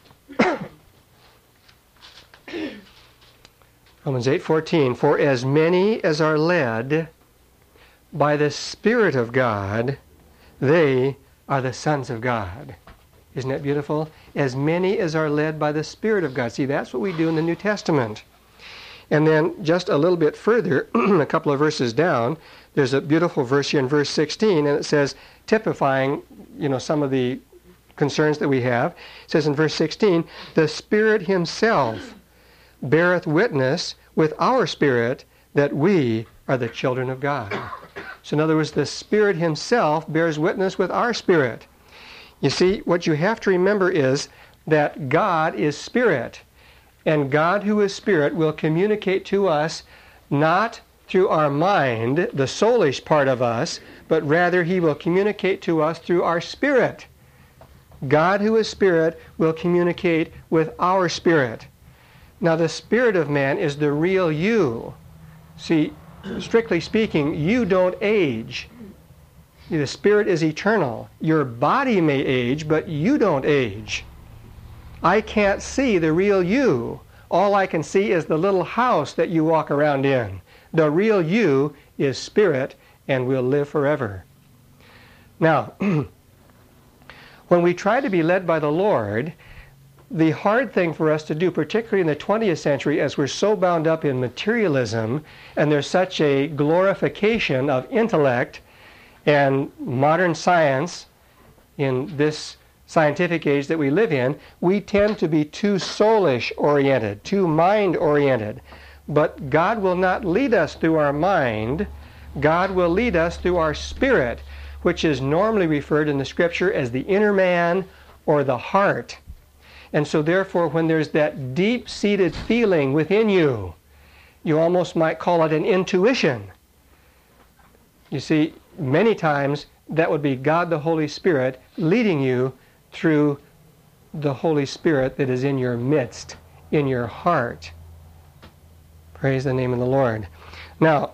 Romans eight fourteen, for as many as are led by the Spirit of God, they are the sons of God. Isn't that beautiful? As many as are led by the Spirit of God. See, that's what we do in the New Testament. And then just a little bit further, a couple of verses down, there's a beautiful verse here in verse sixteen, and it says, typifying, you know, some of the concerns that we have. It says in verse sixteen, the Spirit Himself beareth witness with our spirit that we are the children of God. So in other words, the Spirit Himself bears witness with our spirit. You see, what you have to remember is that God is Spirit, and God who is Spirit will communicate to us not through our mind, the soulish part of us, but rather He will communicate to us through our spirit. God who is Spirit will communicate with our spirit. Now the spirit of man is the real you. See, strictly speaking, you don't age. The spirit is eternal. Your body may age, but you don't age. I can't see the real you. All I can see is the little house that you walk around in. The real you is Spirit and will live forever. Now, when we try to be led by the Lord, the hard thing for us to do, particularly in the twentieth century, as we're so bound up in materialism, and there's such a glorification of intellect and modern science in this scientific age that we live in, we tend to be too soulish oriented, too mind oriented. But God will not lead us through our mind. God will lead us through our spirit, which is normally referred in the Scripture as the inner man or the heart. And so therefore, when there's that deep-seated feeling within you, you almost might call it an intuition. You see, many times that would be God the Holy Spirit leading you through the Holy Spirit that is in your midst, in your heart. Praise the name of the Lord. Now,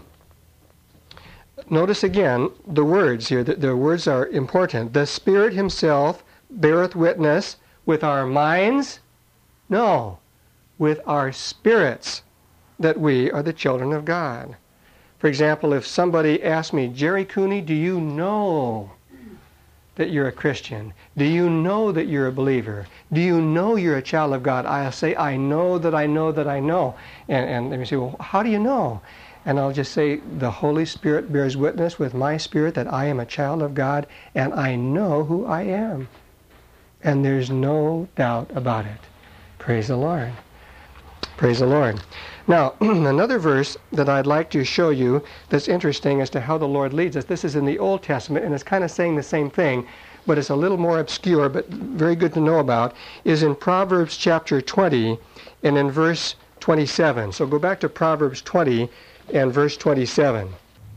notice again the words here. The, the words are important. The Spirit Himself beareth witness with our minds? No, with our spirits that we are the children of God. For example, if somebody asked me, Jerry Cooney, do you know that you're a Christian? Do you know that you're a believer? Do you know you're a child of God? I'll say, I know that I know that I know. And, and let me say, well, how do you know? And I'll just say, the Holy Spirit bears witness with my spirit that I am a child of God, and I know who I am. And there's no doubt about it. Praise the Lord. Praise the Lord. Now, another verse that I'd like to show you that's interesting as to how the Lord leads us. This is in the Old Testament, and it's kind of saying the same thing, but it's a little more obscure, but very good to know about, is in Proverbs chapter twenty and in verse twenty-seven. So go back to Proverbs twenty and verse twenty-seven.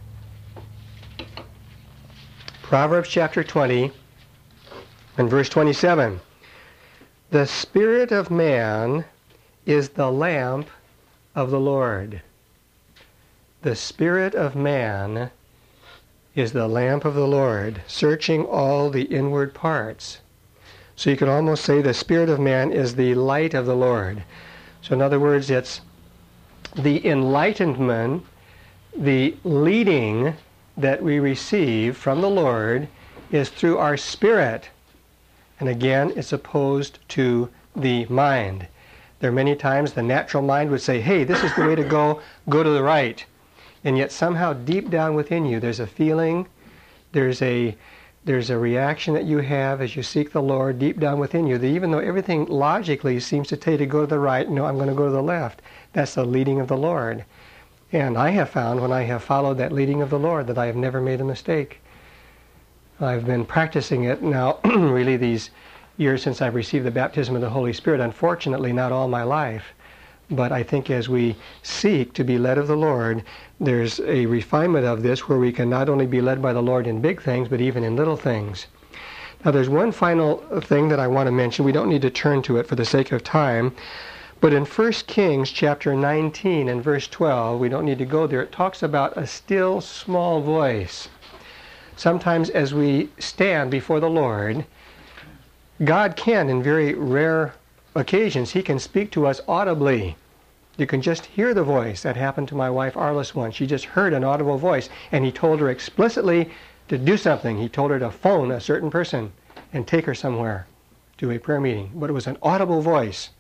Proverbs chapter twenty and verse twenty-seven. The spirit of man is the lamp of the Lord. The spirit of man is the lamp of the Lord, searching all the inward parts. So you could almost say the spirit of man is the light of the Lord. So in other words, it's the enlightenment the leading that we receive from the Lord is through our spirit. And again, it's opposed to the mind. There are many times the natural mind would say, hey, this is the way to go, go to the right. And yet somehow deep down within you, there's a feeling, there's a there's a reaction that you have as you seek the Lord deep down within you, that even though everything logically seems to tell you to go to the right, no, I'm going to go to the left. That's the leading of the Lord. And I have found when I have followed that leading of the Lord that I have never made a mistake. I've been practicing it now really these years since I've received the baptism of the Holy Spirit. Unfortunately, not all my life. But I think as we seek to be led of the Lord, there's a refinement of this where we can not only be led by the Lord in big things, but even in little things. Now there's one final thing that I want to mention. We don't need to turn to it for the sake of time. But in First Kings chapter nineteen and verse twelve, we don't need to go there, it talks about a still small voice. Sometimes as we stand before the Lord, God can, in very rare occasions, He can speak to us audibly. You can just hear the voice. That happened to my wife Arliss once. She just heard an audible voice, and He told her explicitly to do something. He told her to phone a certain person and take her somewhere to a prayer meeting. But it was an audible voice.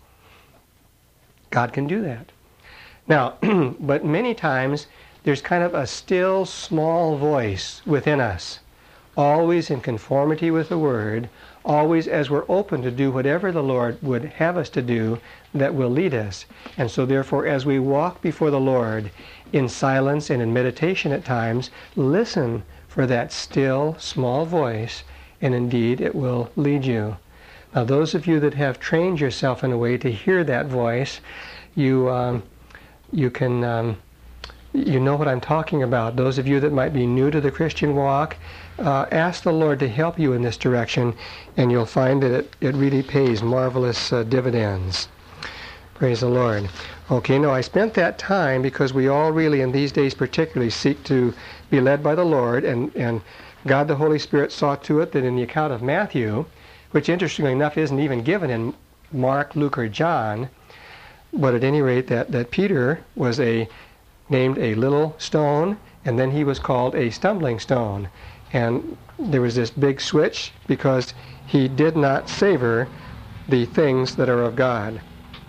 God can do that. Now, but many times there's kind of a still small voice within us, always in conformity with the Word, always as we're open to do whatever the Lord would have us to do that will lead us. And so therefore, as we walk before the Lord in silence and in meditation at times, listen for that still small voice, and indeed it will lead you. Now those of you that have trained yourself in a way to hear that voice, you um, you can um, you know what I'm talking about. Those of you that might be new to the Christian walk, uh, ask the Lord to help you in this direction, and you'll find that it, it really pays marvelous uh, dividends. Praise the Lord. Okay, now I spent that time because we all really in these days particularly seek to be led by the Lord, and, and God the Holy Spirit saw to it that in the account of Matthew, which interestingly enough isn't even given in Mark, Luke, or John, but at any rate that, that Peter was a named a little stone, and then he was called a stumbling stone. And there was this big switch because he did not savor the things that are of God.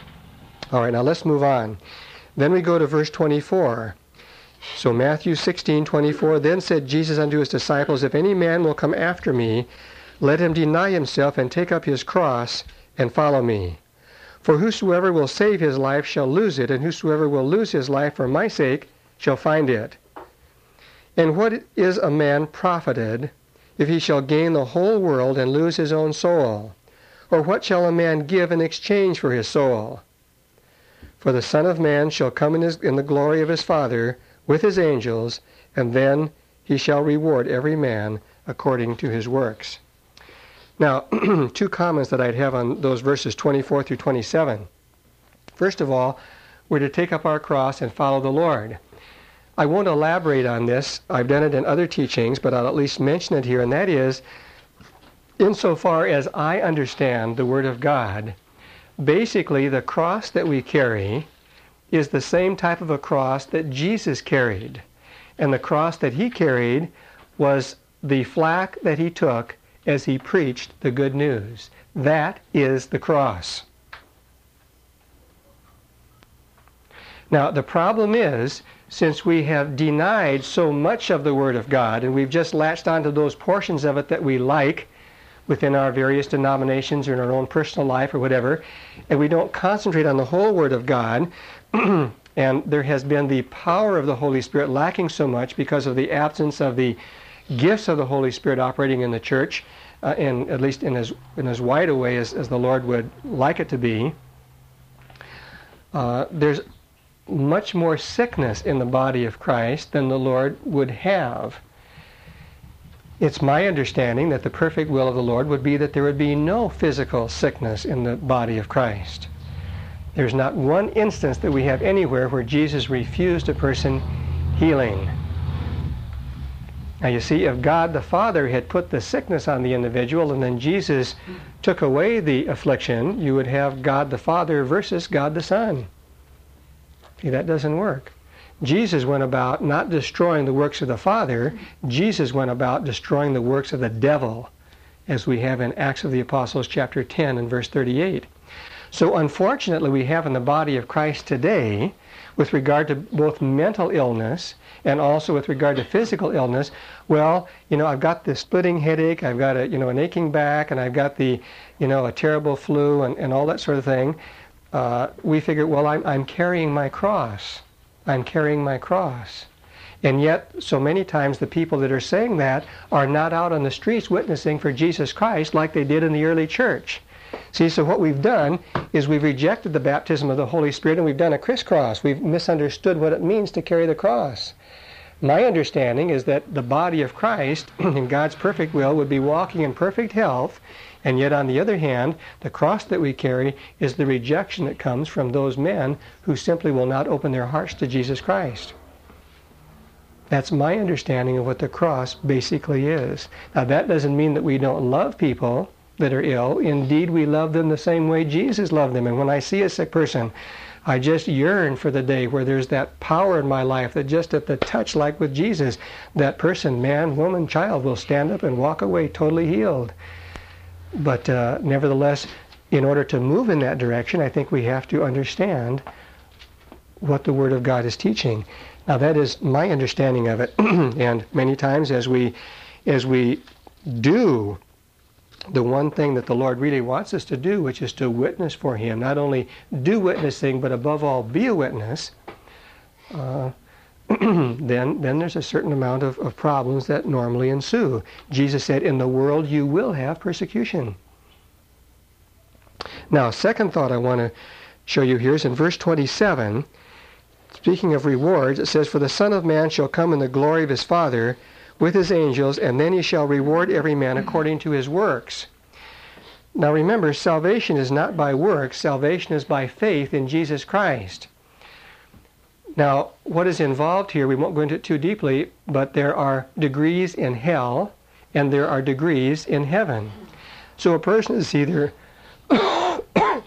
All right, now let's move on. Then we go to verse twenty-four. So Matthew sixteen twenty-four, then said Jesus unto his disciples, if any man will come after me, let him deny himself and take up his cross and follow me. For whosoever will save his life shall lose it, and whosoever will lose his life for my sake shall find it. And what is a man profited if he shall gain the whole world and lose his own soul? Or what shall a man give in exchange for his soul? For the Son of Man shall come in, his, in the glory of his Father with his angels, and then he shall reward every man according to his works. Now, two comments that I'd have on those verses twenty-four through twenty-seven. First of all, we're to take up our cross and follow the Lord. I won't elaborate on this. I've done it in other teachings, but I'll at least mention it here, and that is, insofar as I understand the Word of God, basically the cross that we carry is the same type of a cross that Jesus carried. And the cross that he carried was the flack that he took as he preached the good news. That is the cross. Now, the problem is, since we have denied so much of the Word of God, and we've just latched onto those portions of it that we like within our various denominations or in our own personal life or whatever, and we don't concentrate on the whole Word of God, and there has been the power of the Holy Spirit lacking so much because of the absence of the gifts of the Holy Spirit operating in the church, uh, in, at least in as, in as wide a way as, as the Lord would like it to be. Uh, there's much more sickness in the body of Christ than the Lord would have. It's my understanding that the perfect will of the Lord would be that there would be no physical sickness in the body of Christ. There's not one instance that we have anywhere where Jesus refused a person healing. Now you see, if God the Father had put the sickness on the individual and then Jesus took away the affliction, you would have God the Father versus God the Son. See, that doesn't work. Jesus went about not destroying the works of the Father. Jesus went about destroying the works of the devil, as we have in Acts of the Apostles chapter ten and verse thirty-eight. So unfortunately, we have in the body of Christ today, with regard to both mental illness and also with regard to physical illness, well, you know, I've got this splitting headache, I've got a, you know, an aching back, and I've got the, you know, a terrible flu and, and all that sort of thing. Uh, we figure, well, I'm, I'm carrying my cross. I'm carrying my cross. And yet, so many times the people that are saying that are not out on the streets witnessing for Jesus Christ like they did in the early church. See, so what we've done is we've rejected the baptism of the Holy Spirit and we've done a crisscross. We've misunderstood what it means to carry the cross. My understanding is that the body of Christ, in God's perfect will, would be walking in perfect health, and yet on the other hand, the cross that we carry is the rejection that comes from those men who simply will not open their hearts to Jesus Christ. That's my understanding of what the cross basically is. Now that doesn't mean that we don't love people that are ill. Indeed, we love them the same way Jesus loved them. And when I see a sick person, I just yearn for the day where there's that power in my life that just at the touch, like with Jesus, that person, man, woman, child, will stand up and walk away totally healed. But uh, nevertheless, in order to move in that direction, I think we have to understand what the Word of God is teaching. Now that is my understanding of it. And many times as we, as we do the one thing that the Lord really wants us to do, which is to witness for Him, not only do witnessing, but above all be a witness, uh, then, then there's a certain amount of, of problems that normally ensue. Jesus said, in the world you will have persecution. Now, second thought I want to show you here is in verse twenty-seven. Speaking of rewards, it says, for the Son of Man shall come in the glory of His Father with His angels, and then He shall reward every man according to his works. Now remember, salvation is not by works. Salvation is by faith in Jesus Christ. Now, what is involved here, we won't go into it too deeply, but there are degrees in hell, and there are degrees in heaven. So a person is either a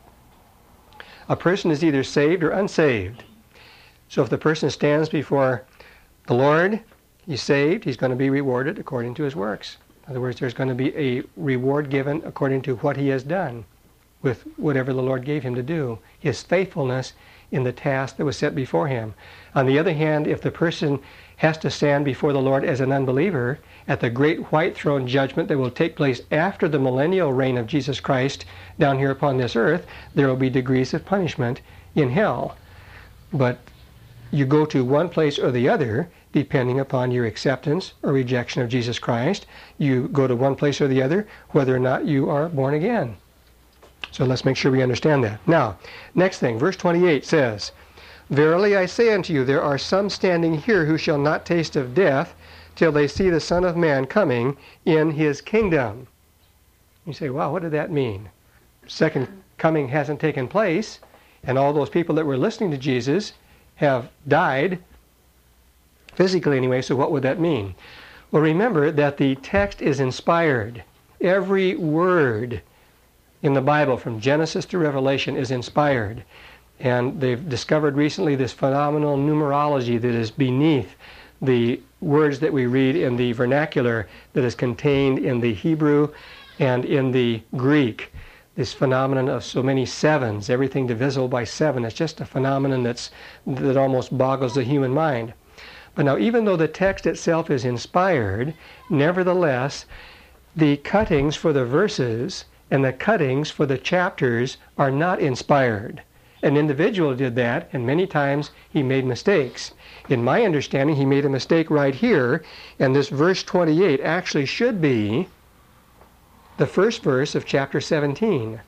person is either saved or unsaved. So if the person stands before the Lord, he's saved, he's going to be rewarded according to his works. In other words, there's going to be a reward given according to what he has done with whatever the Lord gave him to do, his faithfulness in the task that was set before him. On the other hand, if the person has to stand before the Lord as an unbeliever at the great white throne judgment that will take place after the millennial reign of Jesus Christ down here upon this earth, there will be degrees of punishment in hell. But you go to one place or the other depending upon your acceptance or rejection of Jesus Christ. You go to one place or the other whether or not you are born again. So let's make sure we understand that. Now, next thing, verse twenty-eight says, verily I say unto you, there are some standing here who shall not taste of death till they see the Son of Man coming in His kingdom. You say, wow, what did that mean? Second coming hasn't taken place, and all those people that were listening to Jesus have died, physically anyway, so what would that mean? Well, remember that the text is inspired. Every word in the Bible, from Genesis to Revelation, is inspired. And they've discovered recently this phenomenal numerology that is beneath the words that we read in the vernacular that is contained in the Hebrew and in the Greek. This phenomenon of so many sevens, everything divisible by seven, it's just a phenomenon that's, that almost boggles the human mind. But now, even though the text itself is inspired, nevertheless, the cuttings for the verses and the cuttings for the chapters are not inspired. An individual did that, and many times he made mistakes. In my understanding, he made a mistake right here, and this verse twenty-eight actually should be the first verse of chapter seventeen.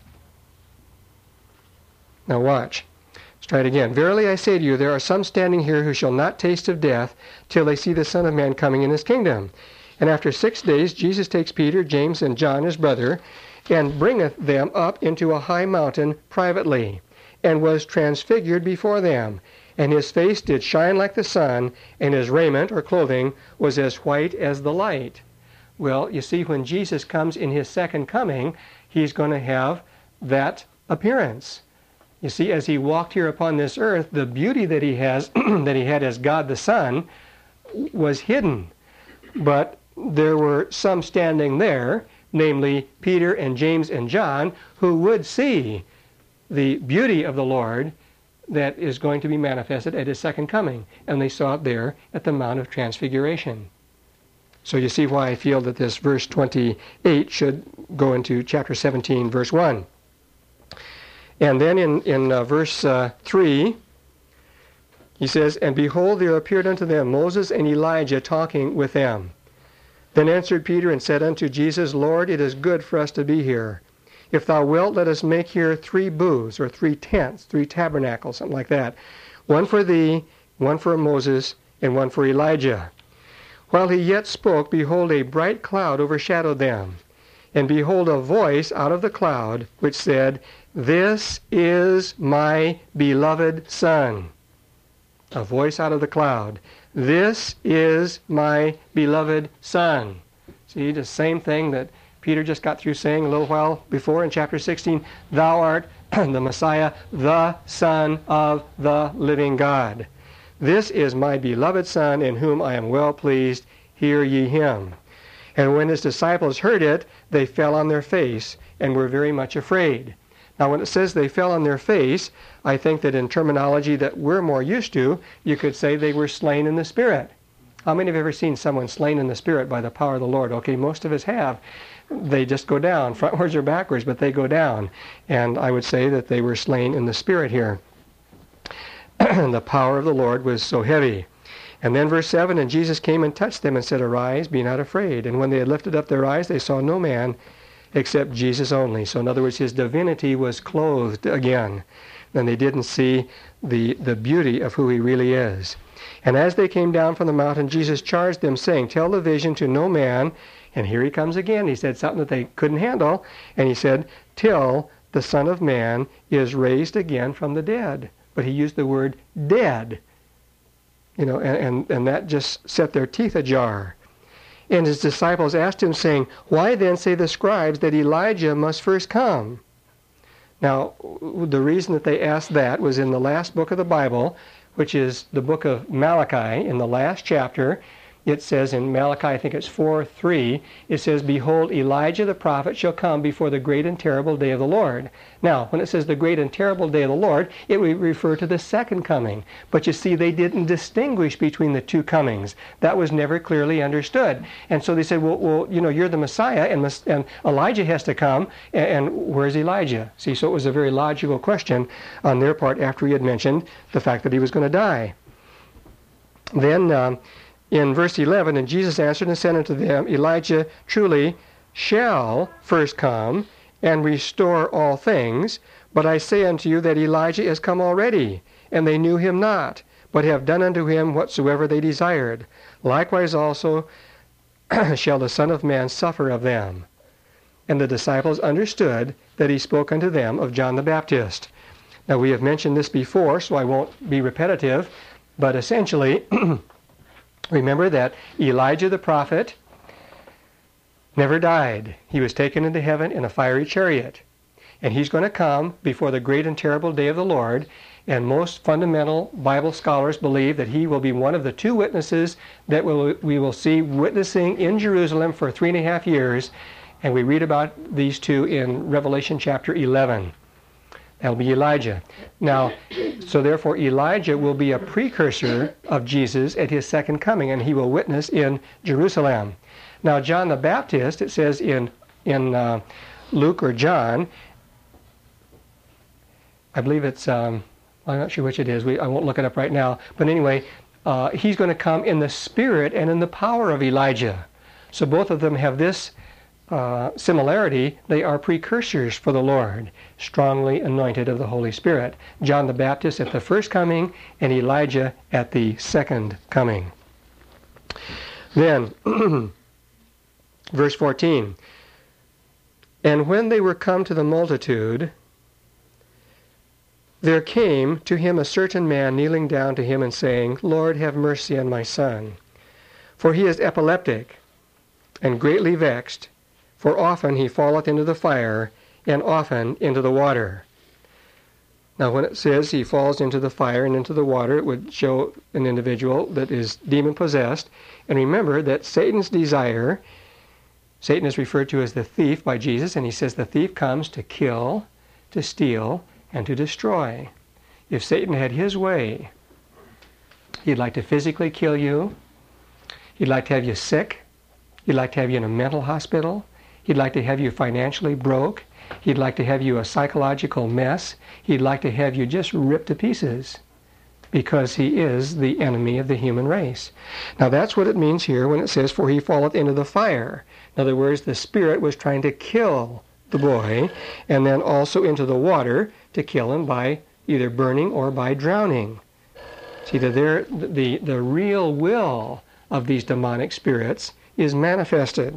Now watch. Let's try it again. Verily I say to you, there are some standing here who shall not taste of death till they see the Son of Man coming in His kingdom. And after six days Jesus takes Peter, James, and John his brother, and bringeth them up into a high mountain privately, and was transfigured before them. And His face did shine like the sun, and His raiment or clothing was as white as the light. Well, you see, when Jesus comes in His second coming, He's going to have that appearance. You see, as he walked here upon this earth, the beauty that he has, that he had as God the Son, was hidden. But there were some standing there, namely Peter and James and John, who would see the beauty of the Lord that is going to be manifested at his second coming. And they saw it there at the Mount of Transfiguration. So you see why I feel that this verse twenty-eight should go into chapter seventeen, verse one. And then in, in uh, verse uh, three, he says, "And behold, there appeared unto them Moses and Elijah talking with them. Then answered Peter and said unto Jesus, Lord, it is good for us to be here. If thou wilt, let us make here three booths, or three tents, three tabernacles, something like that. One for thee, one for Moses, and one for Elijah. While he yet spoke, behold, a bright cloud overshadowed them. And behold, a voice out of the cloud, which said, This is my beloved Son. A voice out of the cloud. This is my beloved Son. See, the same thing that Peter just got through saying a little while before in chapter sixteen. Thou art the Messiah, the Son of the living God. This is my beloved Son, in whom I am well pleased. Hear ye him. And when his disciples heard it, they fell on their face and were very much afraid. Now, when it says they fell on their face, I think that in terminology that we're more used to, you could say they were slain in the Spirit. How many have ever seen someone slain in the Spirit by the power of the Lord? Okay, most of us have. They just go down, frontwards or backwards, but they go down. And I would say that they were slain in the Spirit here. The power of the Lord was so heavy. And then verse seven, And Jesus came and touched them and said, Arise, be not afraid. And when they had lifted up their eyes, they saw no man except Jesus only. So in other words, his divinity was clothed again. And they didn't see the, the beauty of who he really is. And as they came down from the mountain, Jesus charged them, saying, Tell the vision to no man. And here he comes again. He said something that they couldn't handle. And he said, Till the Son of Man is raised again from the dead. But he used the word dead. You know, and, and, and that just set their teeth ajar. And his disciples asked him, saying, Why then say the scribes that Elijah must first come? Now, the reason that they asked that was in the last book of the Bible, which is the book of Malachi. In the last chapter, it says in Malachi, I think it's four three, it says, Behold, Elijah the prophet shall come before the great and terrible day of the Lord. Now, when it says the great and terrible day of the Lord, it would refer to the second coming. But you see, they didn't distinguish between the two comings. That was never clearly understood. And so they said, well, well you know, you're the Messiah, and, and Elijah has to come, and, and where's Elijah? See, so it was a very logical question on their part after he had mentioned the fact that he was going to die. Then, um, in verse eleven, And Jesus answered and said unto them, Elijah truly shall first come and restore all things. But I say unto you that Elijah is come already, and they knew him not, but have done unto him whatsoever they desired. Likewise also shall the Son of Man suffer of them. And the disciples understood that he spoke unto them of John the Baptist. Now we have mentioned this before, so I won't be repetitive, but essentially, remember that Elijah the prophet never died. He was taken into heaven in a fiery chariot. And he's going to come before the great and terrible day of the Lord. And most fundamental Bible scholars believe that he will be one of the two witnesses that we'll, we will see witnessing in Jerusalem for three and a half years. And we read about these two in Revelation chapter eleven. That'll be Elijah. Now, so therefore Elijah will be a precursor of Jesus at his second coming, and he will witness in Jerusalem. Now, John the Baptist, it says in, in uh, Luke or John, I believe it's, um, I'm not sure which it is, we, I won't look it up right now, but anyway, uh, he's going to come in the spirit and in the power of Elijah. So both of them have this Uh, similarity. They are precursors for the Lord, strongly anointed of the Holy Spirit. John the Baptist at the first coming, and Elijah at the second coming. Then, verse fourteen, And when they were come to the multitude, there came to him a certain man kneeling down to him and saying, Lord, have mercy on my son, for he is epileptic and greatly vexed, for often he falleth into the fire, and often into the water. Now when it says he falls into the fire and into the water, it would show an individual that is demon-possessed. And remember that Satan's desire, Satan is referred to as the thief by Jesus, and he says the thief comes to kill, to steal, and to destroy. If Satan had his way, he'd like to physically kill you, he'd like to have you sick, he'd like to have you in a mental hospital, he'd like to have you financially broke, he'd like to have you a psychological mess, he'd like to have you just ripped to pieces, because he is the enemy of the human race. Now that's what it means here when it says, for he falleth into the fire. In other words, the spirit was trying to kill the boy, and then also into the water to kill him by either burning or by drowning. See, the, the, the real will of these demonic spirits is manifested.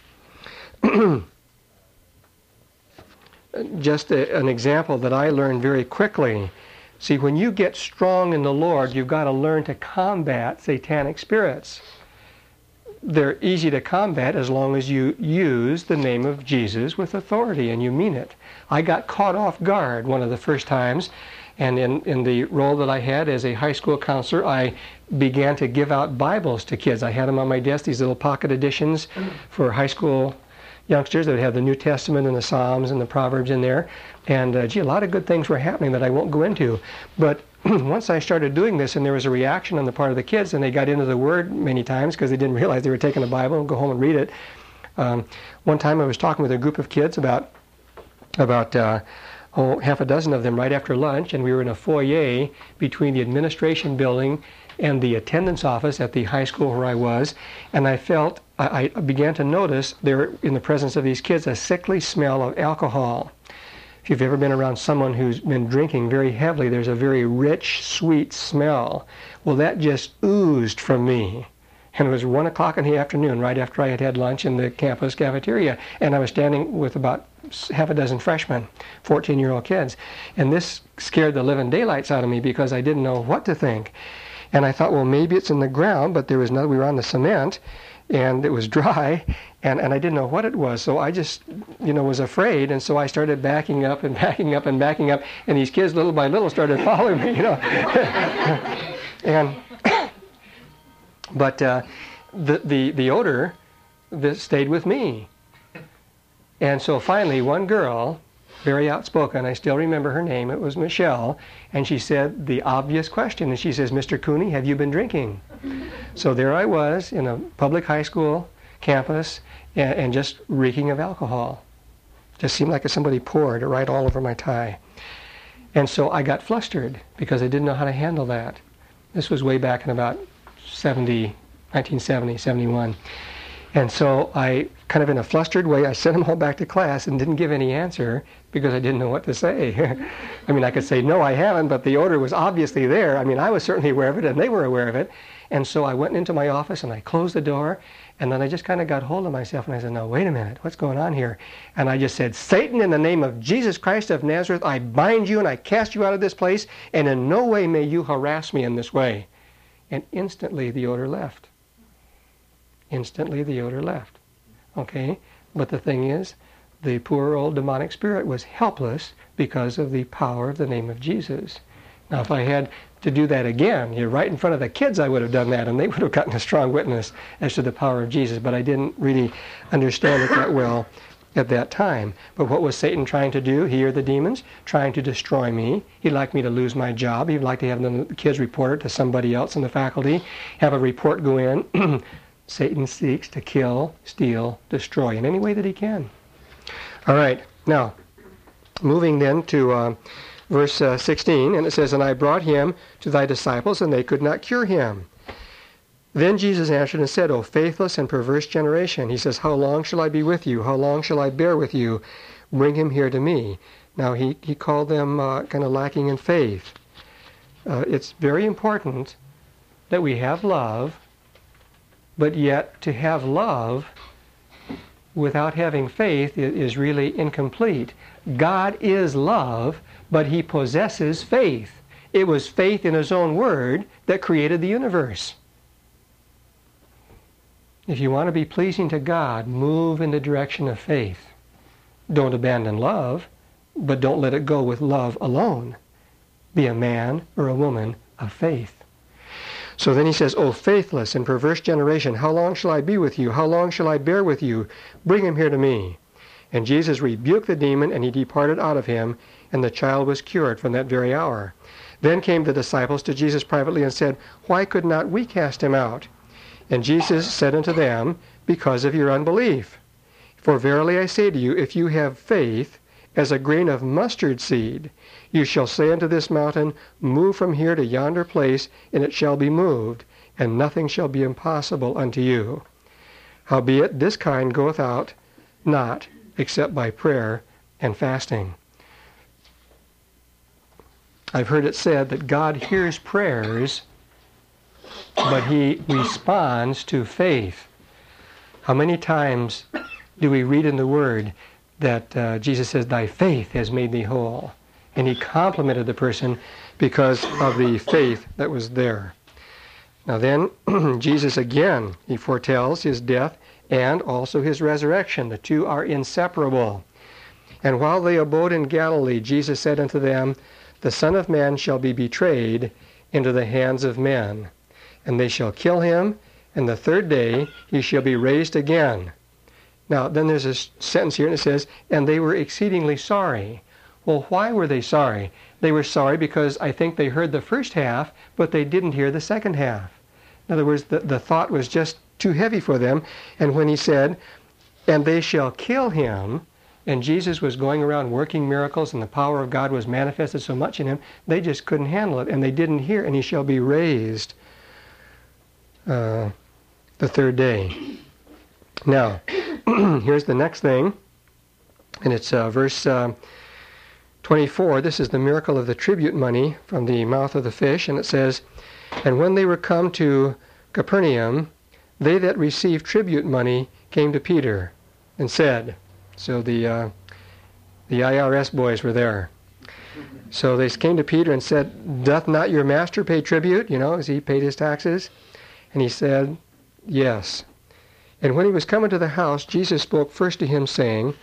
Just a, an example that I learned very quickly. See, when you get strong in the Lord, you've got to learn to combat satanic spirits. They're easy to combat as long as you use the name of Jesus with authority and you mean it. I got caught off guard one of the first times, and in, in the role that I had as a high school counselor, I began to give out Bibles to kids. I had them on my desk, these little pocket editions for high school youngsters that would have the New Testament and the Psalms and the Proverbs in there. And uh, gee, a lot of good things were happening that I won't go into. But once I started doing this and there was a reaction on the part of the kids, and they got into the Word many times because they didn't realize they were taking the Bible and go home and read it. Um, one time I was talking with a group of kids about, about uh, oh, half a dozen of them right after lunch, and we were in a foyer between the administration building and the attendance office at the high school where I was, and I felt, I, I began to notice there in the presence of these kids a sickly smell of alcohol. If you've ever been around someone who's been drinking very heavily, there's a very rich, sweet smell. Well, that just oozed from me. And it was one o'clock in the afternoon, right after I had had lunch in the campus cafeteria, and I was standing with about half a dozen freshmen, fourteen-year-old kids. And this scared the living daylights out of me because I didn't know what to think. And I thought, well, maybe it's in the ground, but there was no, we were on the cement, and it was dry, and, and I didn't know what it was. So I just, you know, was afraid, and so I started backing up and backing up and backing up, and these kids, little by little, started following me, you know. and, but uh, the, the, the odor that stayed with me. And so finally, one girl, very outspoken, I still remember her name, it was Michelle, and she said the obvious question, and she says, Mister Cooney, have you been drinking? So there I was in a public high school campus and, and just reeking of alcohol. Just seemed like somebody poured it right all over my tie. And so I got flustered because I didn't know how to handle that. This was way back in about seventy, nineteen seventy, seventy-one. And so I, kind of in a flustered way, I sent them all back to class and didn't give any answer because I didn't know what to say. I mean, I could say, no, I haven't, but the odor was obviously there. I mean, I was certainly aware of it, and they were aware of it. And so I went into my office, and I closed the door, and then I just kind of got hold of myself, and I said, no, wait a minute, what's going on here? And I just said, Satan, in the name of Jesus Christ of Nazareth, I bind you, and I cast you out of this place, and in no way may you harass me in this way. And instantly the odor left. Instantly the odor left. Okay? But the thing is, the poor old demonic spirit was helpless because of the power of the name of Jesus. Now, if I had to do that again, you're right in front of the kids, I would have done that, and they would have gotten a strong witness as to the power of Jesus. But I didn't really understand it that well at that time. But what was Satan trying to do? He or the demons? Trying to destroy me. He'd like me to lose my job. He'd like to have the kids report it to somebody else in the faculty, have a report go in. Satan seeks to kill, steal, destroy in any way that he can. All right, now, moving then to uh, verse uh, sixteen, and it says, And I brought him to thy disciples, and they could not cure him. Then Jesus answered and said, O faithless and perverse generation, he says, How long shall I be with you? How long shall I bear with you? Bring him here to me. Now, he, he called them uh, kind of lacking in faith. Uh, it's very important that we have love, but yet to have love without having faith is really incomplete. God is love, but he possesses faith. It was faith in his own word that created the universe. If you want to be pleasing to God, move in the direction of faith. Don't abandon love, but don't let it go with love alone. be a man or a woman of faith. So then he says, O faithless and perverse generation, how long shall I be with you? How long shall I bear with you? Bring him here to me. And Jesus rebuked the demon, and he departed out of him, and the child was cured from that very hour. Then came the disciples to Jesus privately and said, Why could not we cast him out? And Jesus said unto them, Because of your unbelief. For verily I say to you, if you have faith as a grain of mustard seed, you shall say unto this mountain, Move from here to yonder place, and it shall be moved, and nothing shall be impossible unto you. Howbeit this kind goeth out not, except by prayer and fasting. I've heard it said that God hears prayers, but he responds to faith. How many times do we read in the Word that uh, Jesus says, Thy faith has made thee whole? And he complimented the person because of the faith that was there. Now then, Jesus again, he foretells his death and also his resurrection. The two are inseparable. And while they abode in Galilee, Jesus said unto them, The Son of Man shall be betrayed into the hands of men, and they shall kill him, and the third day he shall be raised again. Now, then there's a sentence here, and it says, And they were exceedingly sorry. Well, why were they sorry? They were sorry because I think they heard the first half, but they didn't hear the second half. In other words, the, the thought was just too heavy for them. And when he said, And they shall kill him, and Jesus was going around working miracles, and the power of God was manifested so much in him, they just couldn't handle it, and they didn't hear, and he shall be raised uh, the third day. Now, here's the next thing, and it's uh, verse uh, twenty-four. This is the miracle of the tribute money from the mouth of the fish, and it says, And when they were come to Capernaum, they that received tribute money came to Peter and said, so the uh, the I R S boys were there. So they came to Peter and said, Doth not your master pay tribute? You know, as he paid his taxes? And he said, Yes. And when he was come into the house, Jesus spoke first to him, saying,